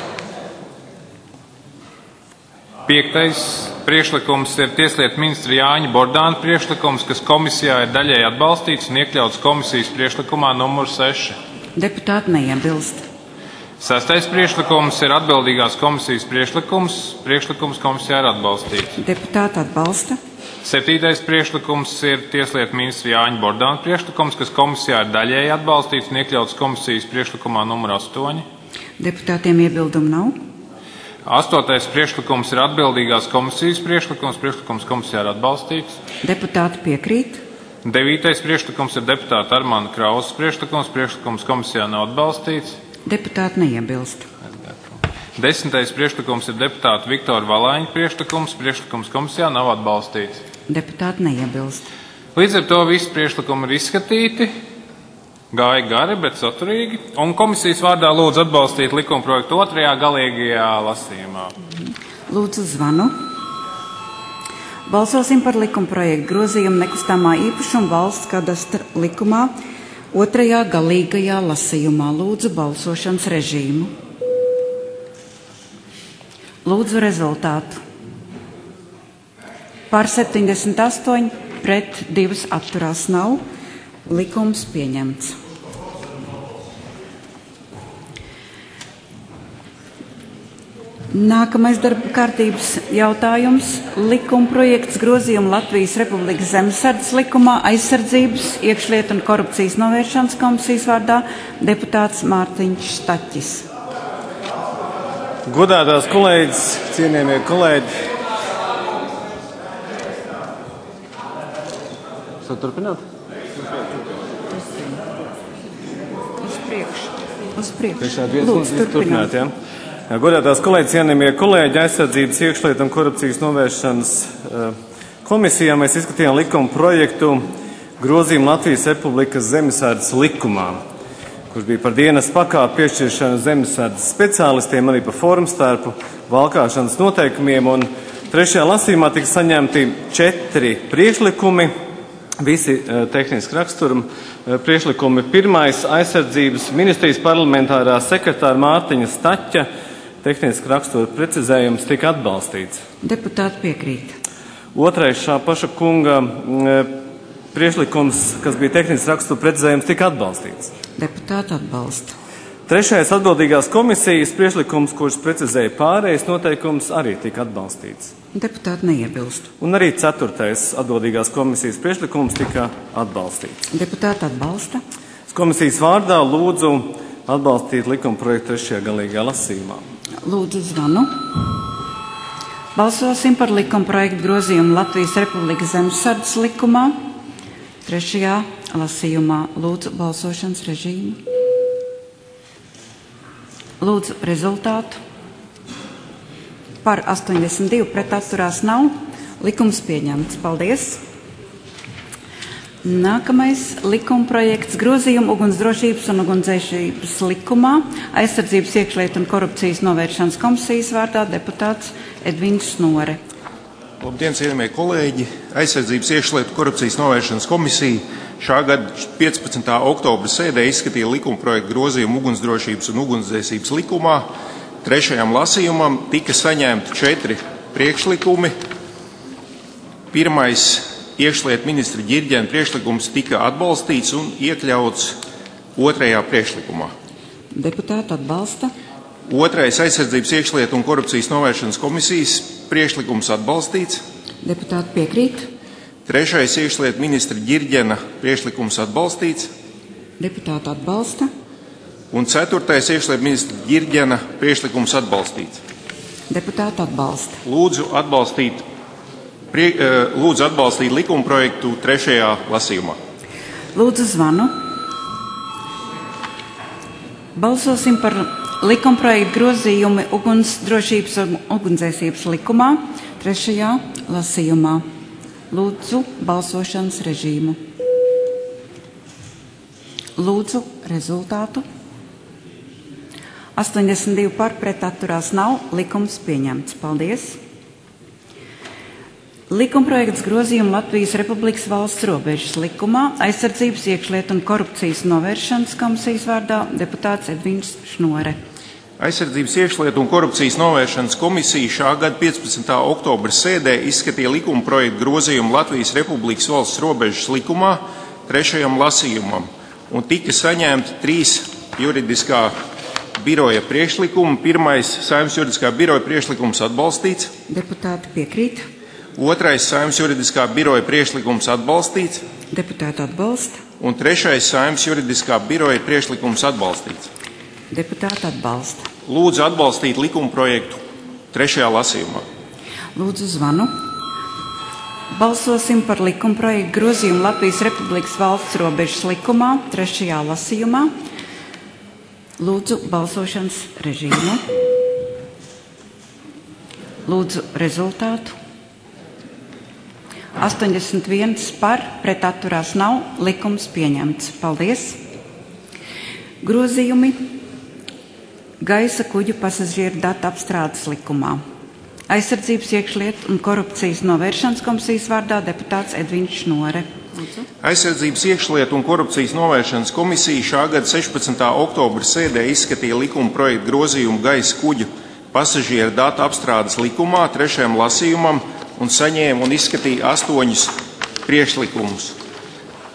Piektais priekšlikums ir tieslietu ministra Jāņa Bordāna priekšlikums, kas komisijā ir daļēji atbalstīts un iekļauts komisijas priekšlikumā numur 6. Deputāti neiebilst. Sestais priekšlikums ir atbildīgās komisijas priekšlikums. Priekšlikums komisijā ir atbalstīts. Deputāti atbalsta. Septītais priekšlikums ir tieslietu ministra Jāņa Bordāna priekšlikums, kas komisijā ir daļēji atbalstīts un iekļauts komisijas priekšlikumā numur 8. Deputātiem iebildumu nav. Astotais priekšlikums ir atbildīgās komisijas priekšlikums. Priekšlikums komisijā ir atbalstīts. Deputāti piekrīt. Devītais priekšlikums ir deputāta Armāna Krausas priekšlikums. Priekšlikums komisijā nav atbalstīts. Deputāti neiebilst. Desmitais priekšlikums ir deputāta Viktora Valāņa priekšlikums. Priekšlikums komisijā nav atbalstīts. Deputāti neiebilst. Līdz ar to visi priekšlikumi ir izskatīti. Gāja gari, bet saturīgi. Un komisijas vārdā lūdzu atbalstīt likumprojektu otrajā galīgajā lasījumā. Lūdzu zvanu. Balsosim par likumprojektu grozījumu nekustamā īpašuma valsts kadastra likumā otrajā galīgajā lasījumā. Lūdzu balsošanas režīmu. Lūdzu rezultātu. Par 78 pret 2 atturās nav. Likums pieņemts. Nākamais darba kārtības jautājums - likumprojekts grozījumu Latvijas Republikas zemesardzes likumā aizsardzības, iekšlietu un korupcijas novēršanas komisijas vārdā deputāts Mārtiņš Staķis. Godātās kolēģis, cienījamie kolēģi. Turpināt? Uz priekšu. Lūdzu, turpināt, ja? Godātās kolēģis, cienījamie kolēģi, aizsardzības, iekšlietu un korupcijas novēršanas komisijā mēs izskatījām likuma projektu grozījumu Latvijas Republikas zemesardzes likumā, kurš bija par dienas pakāpi piešķiršanu zemesardzes speciālistiem, arī par formstarpu valkāšanas noteikumiem, un trešajā lasījumā tika saņemti 4 priekšlikumi, visi tehniski raksturu priekšlikumi. Pirmais - aizsardzības ministrijas parlamentārā sekretāra Mārtiņa Staķa tehniski rakstura precizējums tika atbalstīts. Deputāti piekrīt. Otrais šā paša kunga priekšlikums, kas bija tehniski rakstura precizējums, tika atbalstīts. Deputāti atbalsta. Trešais atbildīgās komisijas priekšlikums, kurš precizēja pārējais noteikums, arī tika atbalstīts. Deputāti neiebilst. Un arī ceturtais atbildīgās komisijas priekšlikums tika atbalstīts. Deputāti atbalsta. Komisijas vārdā lūdzu atbalstīt likuma projektu trešajā galīgajā lasījumā. Lūdzu zvanu. Balsosim par likuma projektu grozījumu Latvijas Republikas zemesardzes likumā. Trešajā lasījumā lūdzu balsošanas režīmu. Lūdzu rezultātu. Par 82 pret atturās nav. Likums pieņemts. Paldies. Nākamais likuma projekts grozījumu ugunsdrošības un ugunsdzēsības likumā aizsardzības, iekšlietu un korupcijas novēršanas komisijas vārdā deputāts Edvins Snore. Labdien, cienījamie kolēģi! Aizsardzības, iekšlietu korupcijas novēršanas komisija šā gada 15. oktobra sēdē izskatīja likuma projektu grozījumu ugunsdrošības un ugunsdzēsības likumā. Trešajam lasījumam tika saņemti 4 priekšlikumi. Pirmais iekšlietu ministra Ģirģena priekšlikums tika atbalstīts un iekļauts otrajā priekšlikumā. Deputāti atbalsta. Otrais aizsardzības, iekšlietu un korupcijas novēršanas komisijas priekšlikums atbalstīts. Deputāti piekrīt. Trešais iekšlietu ministra Ģirģena priekšlikums atbalstīts. Deputāti atbalsta. Un ceturtais iekšlietu ministra Ģirģena priekšlikums atbalstīts. Deputāti atbalsta. Lūdzu atbalstīt likuma projektu trešajā lasījumā. Lūdzu zvanu. Balsosim par likuma projektu grozījumu ugunsdrošības un ugunsdzēsības likumā trešajā lasījumā. Lūdzu balsošanas režīmu. Lūdzu rezultātu. 82 par pret atturās nav. Likums pieņemts. Paldies. Likumprojekts grozījumu Latvijas Republikas valsts robežas likumā aizsardzības, iekšlietu un korupcijas novēršanas komisijas vārdā deputāts Edvins Šnore. Aizsardzības, iekšlietu un korupcijas novēršanas komisija šā gada 15. oktobra sēdē izskatīja likumprojektu grozījumu Latvijas Republikas valsts robežas likumā trešajam lasījumam un tika saņemti 3 juridiskā biroja priekšlikumi. Pirmais Saeimas juridiskā biroja priekšlikums atbalstīts. Deputāti piekrīt. Otrais Saeimas juridiskā biroja priekšlikums atbalstīts. Deputāti atbalsta. Un trešais Saeimas juridiskā biroja priekšlikums atbalstīts. Deputāti atbalsta. Lūdzu atbalstīt likumprojektu trešajā lasījumā. Lūdzu zvanu. Balsosim par likumprojektu grozījumu Latvijas Republikas valsts robežas likumā trešajā lasījumā. Lūdzu balsošanas režīmu. Lūdzu rezultātu. 81 par pret atturās nav. Likums pieņemts. Paldies. Grozījumi gaisa kuģu pasažieru datu apstrādes likumā. Aizsardzības, iekšlietu un korupcijas novēršanas komisijas vārdā deputāts Edvins Šnore. Aizsardzības, iekšlietu un korupcijas novēršanas komisija šā gada 16. oktobra sēdē izskatīja likuma projektu grozījumu gaisa kuģu pasažieru datu apstrādes likumā trešajam lasījumam un saņēma un izskatīja 8 priekšlikumus.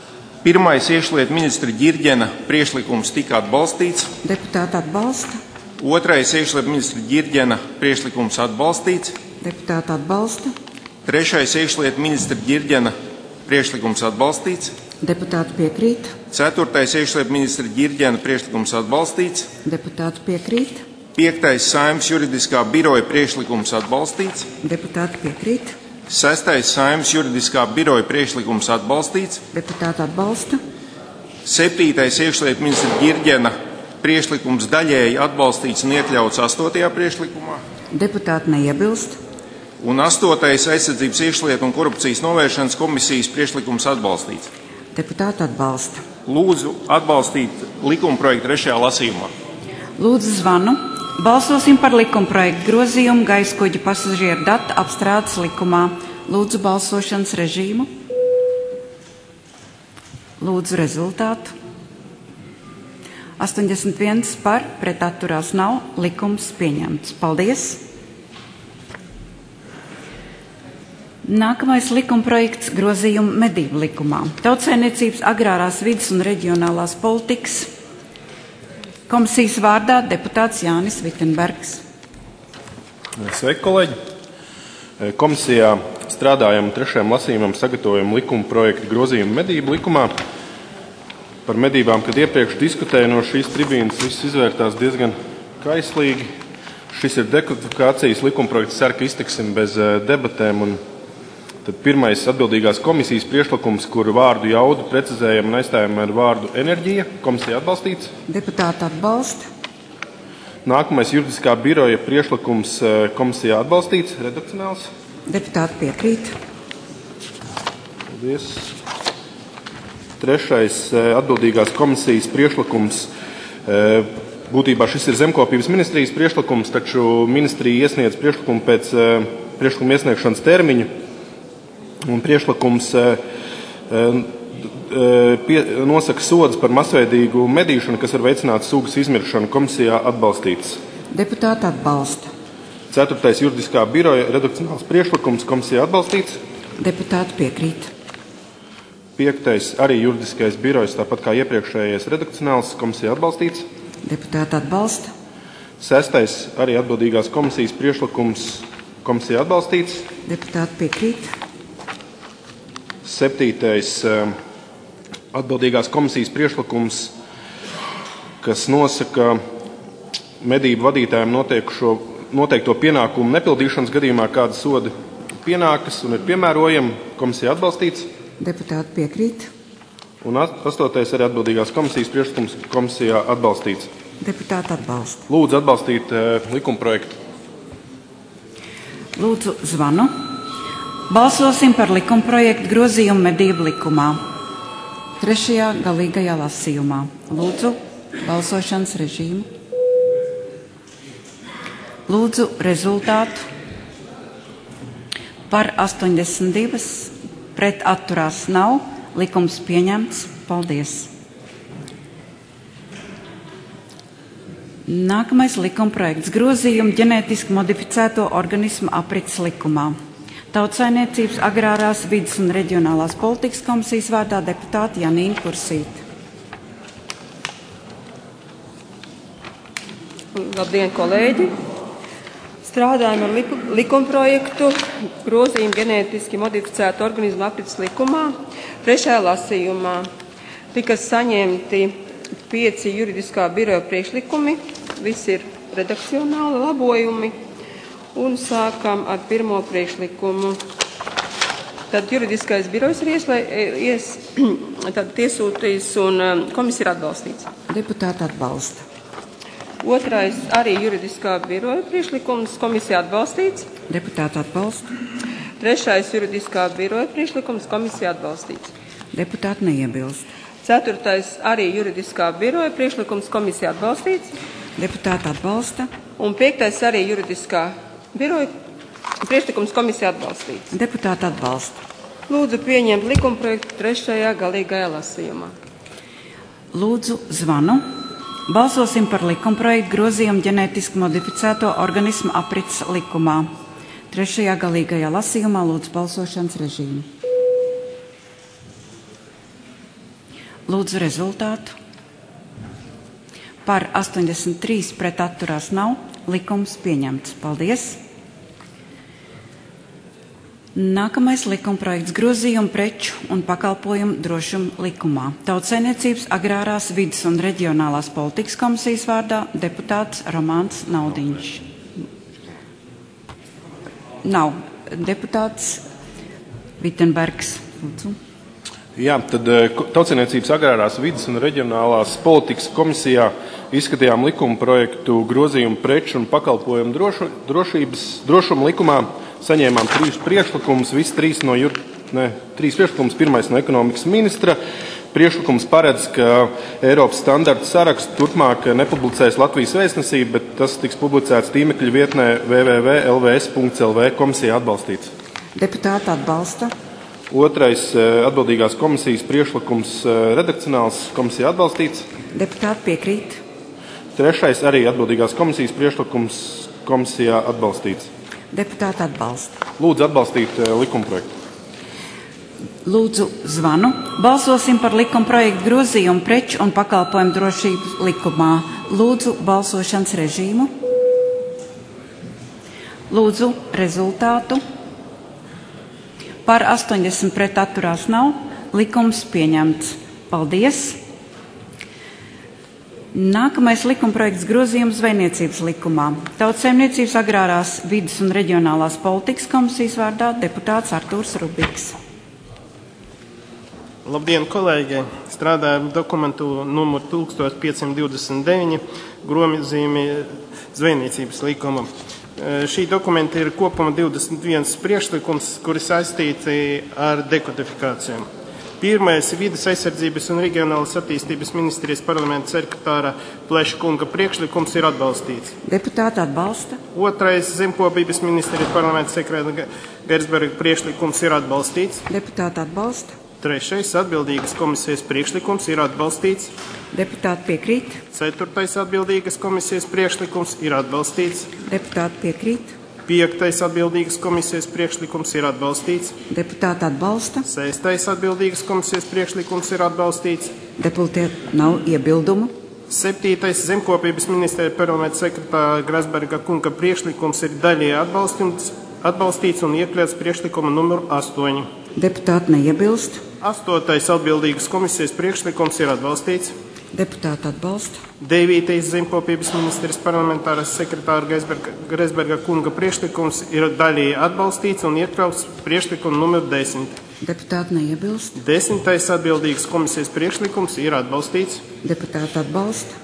Pirmais iekšlietu ministra Ģirģena priekšlikums tika atbalstīts. Deputāti atbalsta. Otrais iekšlietu ministra Ģirģena priekšlikums atbalstīts. Deputāti atbalsta. Trešais iekšlietu ministra Ģirģena priekšlikums atbalstīts. Deputāti piekrīt. Ceturtais iekšlietu ministra Ģirģena priekšlikums atbalstīts. Deputāti piekrīt. Piektais Saeimas juridiskā biroja priekšlikums atbalstīts. Deputāti piekrīt. Sestais Saeimas juridiskā biroja priekšlikums atbalstīts. Deputāti atbalsta. Septītais iekšlietu ministra Ģirģena priekšlikums daļēji atbalstīts un iekļauts 8. priekšlikumā. Deputāti neiebilst. Un 8. aizsardzības iekšlietu un korupcijas novēršanas komisijas priekšlikums atbalstīts. Deputāti atbalsta. Lūdzu atbalstīt likumprojektu 3. lasījumā. Lūdzu zvanu. Balsosim par likumprojektu grozījumu gaisa kuģa pasažieru datu apstrādes likumā. Lūdzu balsošanas režīmu. Lūdzu rezultātu. 81 par, pret atturās nav, likums pieņemts. Paldies! Nākamais likumprojekts grozījumu medību likumā. Tautsaimniecības, agrārās vides un reģionālās politikas komisijas vārdā deputāts Jānis Vitenbergs. Sveiki, kolēģi! Komisijā strādājam 3. lasījumam, sagatavojam likumprojektu grozījumu medību likumā. Par medībām, kad iepriekš diskutēju no šīs tribīnas, viss izvērtās diezgan kaislīgi. Šis ir dekodifikācijas likumprojekts, ceru, ka iztiksim bez debatēm. Un tad pirmais atbildīgās komisijas priekšlikums, kur vārdu jaudu precizējam un aizstājam ar vārdu enerģija. Komisija atbalstīts. Deputāti atbalsta. Nākamais juridiskā biroja priekšlikums komisijā atbalstīts, redakcionāls. Deputāti piekrīt. Paldies. Trešais atbildīgās komisijas priekšlikums. Būtībā šis ir zemkopības ministrijas priekšlikums, taču ministrija iesniedz priekšlikumu pēc priekšlikuma iesniegšanas termiņu. Un priekšlikums nosaka sodus par masveidīgu medīšanu, kas var veicināt sugas izmiršanu. Komisijā atbalstīts. Deputāti atbalsta. 4. juridiskā biroja redakcionāls priekšlikums. Komisijā atbalstīts. Deputāti piekrīt. 5. arī juridiskais birojs, tāpat kā iepriekšējais redakcionāls, komisija atbalstīts. Deputāti atbalsta. 6. arī atbildīgās komisijas priekšlikums, komisija atbalstīts. Deputāti piekrīt. 7. atbildīgās komisijas priekšlikums, kas nosaka medību vadītājiem noteikto pienākumu nepildīšanas gadījumā, kāda soda pienākas un ir piemērojama, komisija atbalstīts. Deputāti piekrīt. Un 8. arī atbildīgās komisijas priekšlikums, komisijā atbalstīts. Deputāti atbalsta. Lūdzu atbalstīt likumprojektu. Lūdzu zvanu. Balsosim par likumprojektu grozījumu medību likumā. 3. galīgajā lasījumā. Lūdzu balsošanas režīmu. Lūdzu rezultātu. Par 82. Pret atturās nav. Likums pieņemts. Paldies. Nākamais likumprojekts grozījumu ģenētiski modificēto organismu aprits likumā. Tautsaimniecības, agrārās vides un reģionālās politikas komisijas vārdā deputāti Janīna Kursīte. Labdien, kolēģi! Strādājam ar likumprojektu grozījumu ģenētiski modificētu organismu aprits likumā. 3. lasījumā tika saņemti 5 juridiskā biroja priekšlikumi. Visi ir redakcionāli labojumi. Un sākam ar pirmo priekšlikumu. Tad juridiskais birojs ir iesūtījis un komisija ir atbalstīts. Deputāti atbalsta. 2. arī juridiskā biroja priekšlikums, komisija atbalstīts. Deputāti atbalsta. 3. juridiskā biroja priekšlikums, komisija atbalstīts. Deputāti neiebilst. 4. arī juridiskā biroja priekšlikums, komisija atbalstīts. Deputāti atbalsta. Un 5. arī juridiskā biroja priekšlikums, komisija atbalstīts. Deputāti atbalsta. Lūdzu pieņemt likumprojektu 3. galīgajā lasījumā. Lūdzu zvanu. Balsosim par likumprojektu grozījumu ģenētiski modificēto organismu aprits likumā. 3. galīgajā lasījumā lūdzu balsošanas režīmu. Lūdzu rezultātu. Par 83 pret atturās nav. Likums pieņemts. Paldies! Nākamais likumprojekts grozījumu preču un pakalpojumu drošumu likumā. Tautsaimniecības, agrārās, vides un reģionālās politikas komisijas vārdā deputāts Romāns Naudiņš. Nav. Deputāts Vitenbergs. Lūdzu. Jā, tad Tautsaimniecības, agrārās, vides un reģionālās politikas komisijā izskatījām likuma projektu grozījumu preču un pakalpojumu drošumu likumā. Saņēmām 3 priekšlikumus, visi 3 no priekšlikumus, pirmais no ekonomikas ministra. Priekšlikums paredz, ka Eiropas standarta sarakstu turpmāk nepublicēs Latvijas vēstnesī, bet tas tiks publicēts tīmekļa vietnē www.lvs.lv. Komisija atbalstīts. Deputāti atbalsta. Otrais atbildīgās komisijas priekšlikums redakcionāls, komisija atbalstīts. Deputāti piekrīt. Trešais arī atbildīgās komisijas priekšlikums, komisijā atbalstīts. Deputāti atbalsta. Lūdzu atbalstīt likumprojektu. Lūdzu zvanu. Balsosim par likumprojektu grozījumu preču un pakalpojumu drošības likumā. Lūdzu balsošanas režīmu. Lūdzu rezultātu. Par 80 pret atturās nav. Likums pieņemts. Paldies! Nākamais likumprojekts grozījums zvejniecības likumā. Tautsaimniecības, agrārās, vides un reģionālās politikas komisijas vārdā deputāts Artūrs Rubiks. Labdien, kolēģi! Strādājam dokumentu numuru 1529 grozījumi zvejniecības likuma. Šī dokumenta ir kopumā 21 priekšlikums, kuri saistīti ar dekodifikācijām. Pirmais vides aizsardzības un reģionālas attīstības ministrijas parlamenta sekretāra Pleša kunga priekšlikums ir atbalstīts. Deputāti atbalsta. Otrais zemkopības ministrijas parlamenta sekretāra Gersberga priekšlikums ir atbalstīts. Deputāti atbalsta. Trešais atbildīgas komisijas priekšlikums ir atbalstīts. Deputāti piekrīt. Ceturtais atbildīgas komisijas priekšlikums ir atbalstīts. Deputāti piekrīt. Piektais atbildīgas komisijas priekšlikums ir atbalstīts. Deputāti atbalsta. Sestais atbildīgas komisijas priekšlikums ir atbalstīts. Deputāti nav iebildumu. Septītais zemkopības ministrija parlamenta sekretāra Gersberga kunga priekšlikums ir daļēji atbalstīts un iekļauts priekšlikuma numuru 8. Deputāti neiebilst. Astotais atbildīgas komisijas priekšlikums ir atbalstīts. Deputāti atbalsta. Devītais zemkopības ministrijas parlamentāras sekretāra Gersberga kunga priekšlikums ir daļēji atbalstīts un iekļauts priekšlikuma numuru 10. Deputāti neiebilst. Desmitais atbildīgas komisijas priekšlikums ir atbalstīts. Deputāti atbalsta.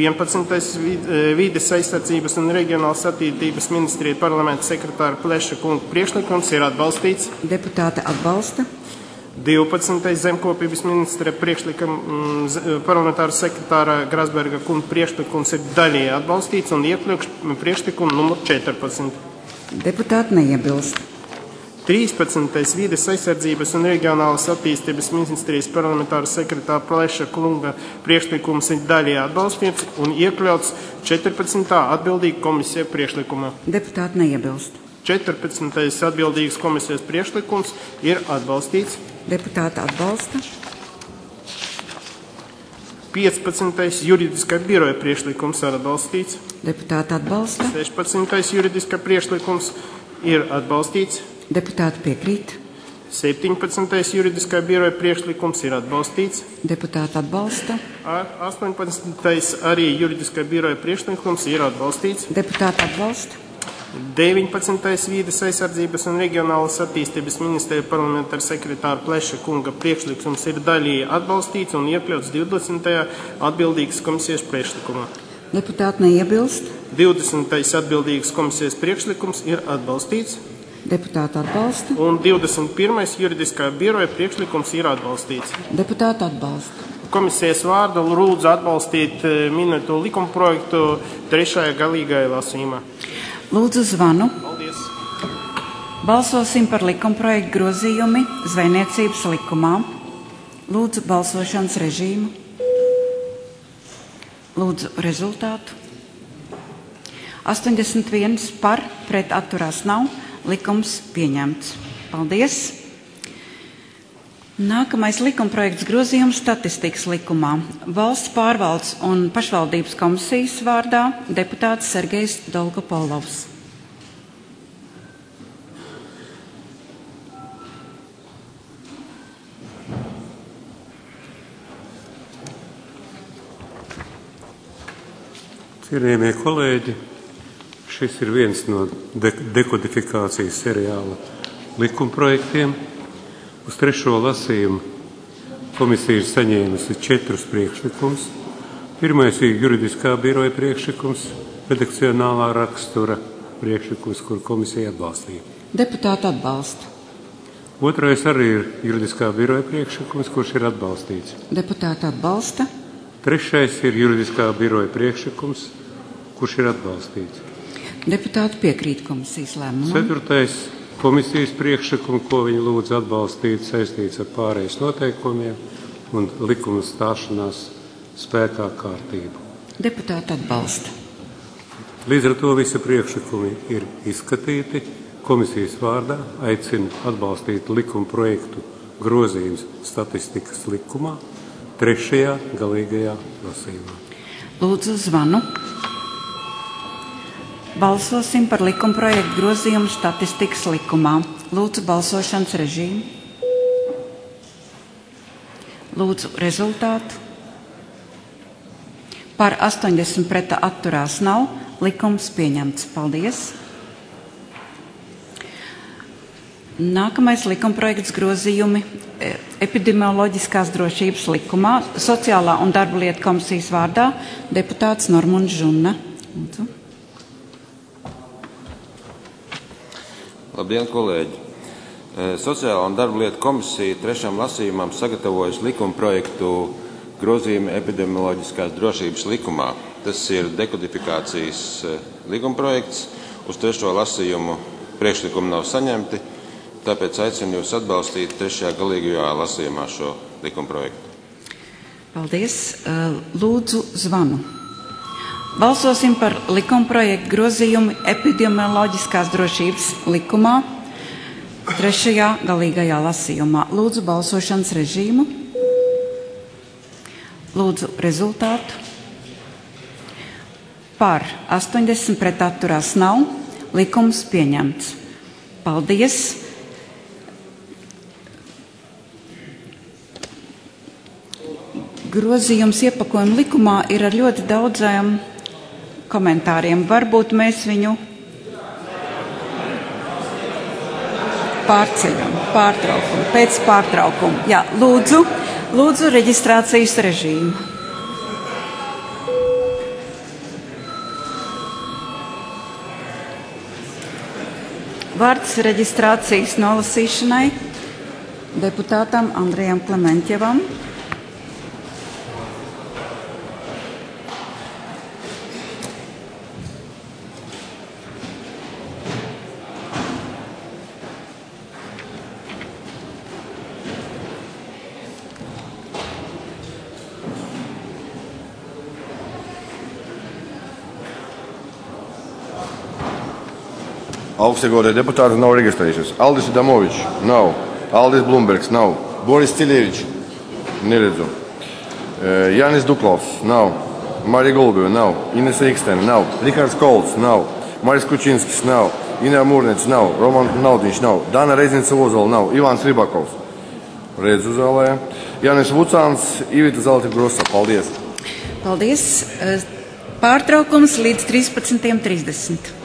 11. Vides aizsardzības un reģionālas attīstības ministrija parlamenta sekretāra Pleša kunga priekšlikums ir atbalstīts. Deputāti atbalsta. 12. zemkopības ministra parlamentāra sekretāra Gersberga kunga priekšlikums ir daļēji atbalstīts un iekļauts priekšlikuma numur 14. Deputāti neiebilst. 13. Vides aizsardzības un reģionālas attīstības ministrijas parlamentāra sekretāra Pleša kunga priekšlikums ir daļēji atbalstīts un iekļauts 14. atbildīga komisija priekšlikumā. Deputāti neiebilst. 14. atbildīgas komisijas priekšlikums ir atbalstīts. Deputāti atbalsta. 15. juridiskā biroja priekšlikums ir atbalstīts. Deputāti atbalsta. 16. juridiskā priekšlikums ir atbalstīts. Deputāti piekrīt. 17. juridiskā biroja priekšlikums ir atbalstīts. Deputāti atbalsta. 18. arī juridiskā biroja priekšlikums ir atbalstīts. Deputāti atbalsta. 19. Vides aizsardzības un reģionālas attīstības ministrija parlamentāra sekretāra Pleša kunga priekšlikums ir daļēji atbalstīts un iekļauts 20. atbildīgas komisijas priekšlikumā. Deputāti neiebilst. 20. atbildīgas komisijas priekšlikums ir atbalstīts. Deputāti atbalsta. Un 21. juridiskā biroja priekšlikums ir atbalstīts. Deputāti atbalsta. Komisijas vārdu lūdzu atbalstīt minēto likumprojektu trešajā galīgajā lasījumā. Lūdzu zvanu. Paldies. Balsosim par likumprojektu grozījumi zvejniecības likumā. Lūdzu balsošanas režīmu. Lūdzu rezultātu. 81 par, pret atturās nav. Likums pieņemts. Paldies. Nākamais likumprojekts grozījums statistikas likumā. Valsts pārvaldes un pašvaldības komisijas vārdā deputāts Sergejs Dolgopolovs. Cienījamie kolēģi, šis ir viens no dekodifikācijas seriāla likumprojektiem. Uz 3. lasījumu komisija ir saņēmusi 4 priekšlikumus. Pirmais ir juridiskā biroja priekšlikums, redakcionālā rakstura priekšlikums, kur komisija atbalstīja. Deputāti atbalsta. Otrais arī ir juridiskā biroja priekšlikums, kurš ir atbalstīts. Deputāti atbalsta. Trešais ir juridiskā biroja priekšlikums, kurš ir atbalstīts. Deputāti piekrīt komisijas lēmumam. Ceturtais komisijas priekšlikumu, ko viņi lūdz atbalstīt, saistīts ar pārējais noteikumiem un likuma stāšanās spēkā kārtību. Deputāti atbalsta. Līdz ar to visi priekšlikumi ir izskatīti. Komisijas vārdā aicinu atbalstīt likuma projektu grozījums statistikas likumā 3. galīgajā lasījumā. Lūdzu zvanu. Balsosim par likumprojektu grozījumu statistikas likumā. Lūdzu balsošanas režīmu. Lūdzu rezultātu. Par 80 pret atturās nav. Likums pieņemts. Paldies. Nākamais likumprojekts grozījumi epidemioloģiskās drošības likumā. Sociālā un darba lietu komisijas vārdā deputāts Normunds Žunna. Lūdzu. Labdien, kolēģi! Sociālā un darba lietu komisija 3. lasījumam sagatavojas likumprojektu grozījumu epidemioloģiskās drošības likumā. Tas ir dekodifikācijas likumprojekts. Uz 3. lasījumu priekšlikumu nav saņemti, tāpēc aicinu jūs atbalstīt 3. galīgajā lasījumā šo likumprojektu. Paldies. Lūdzu zvanu. Balsosim par likumprojektu grozījumu epidemioloģiskās drošības likumā 3. galīgajā lasījumā. Lūdzu balsošanas režīmu. Lūdzu rezultātu. Par 80 pret atturās nav. Likums pieņemts. Paldies. Grozījums iepakojuma likumā ir ar ļoti daudziem komentāriem. Varbūt mēs viņu pārceļam, pēc pārtraukuma. Jā, lūdzu reģistrācijas režīmu. Vārds reģistrācijas nolasīšanai deputātam Andrejam Klementjevam. Augstiegotie deputāti nav reģistrējušies. Aldis Adamovičs nav. Aldis Blumbergs nav. Boris Cilievičs neredzu. Jānis Duklovs nav. Marija Golubeva nav. Ines Rikstena nav. Rihards Kolts nav. Maris Kučinskis nav. Ina Mūrnets nav. Roman Naudiņš nav. Dana Reiznica Ozola nav. Ivāns Ribakovs. Redzu zālē. Jānis Vucāns, Ivita Zalta Grosa. Paldies. Paldies. Pārtraukums līdz 13:30.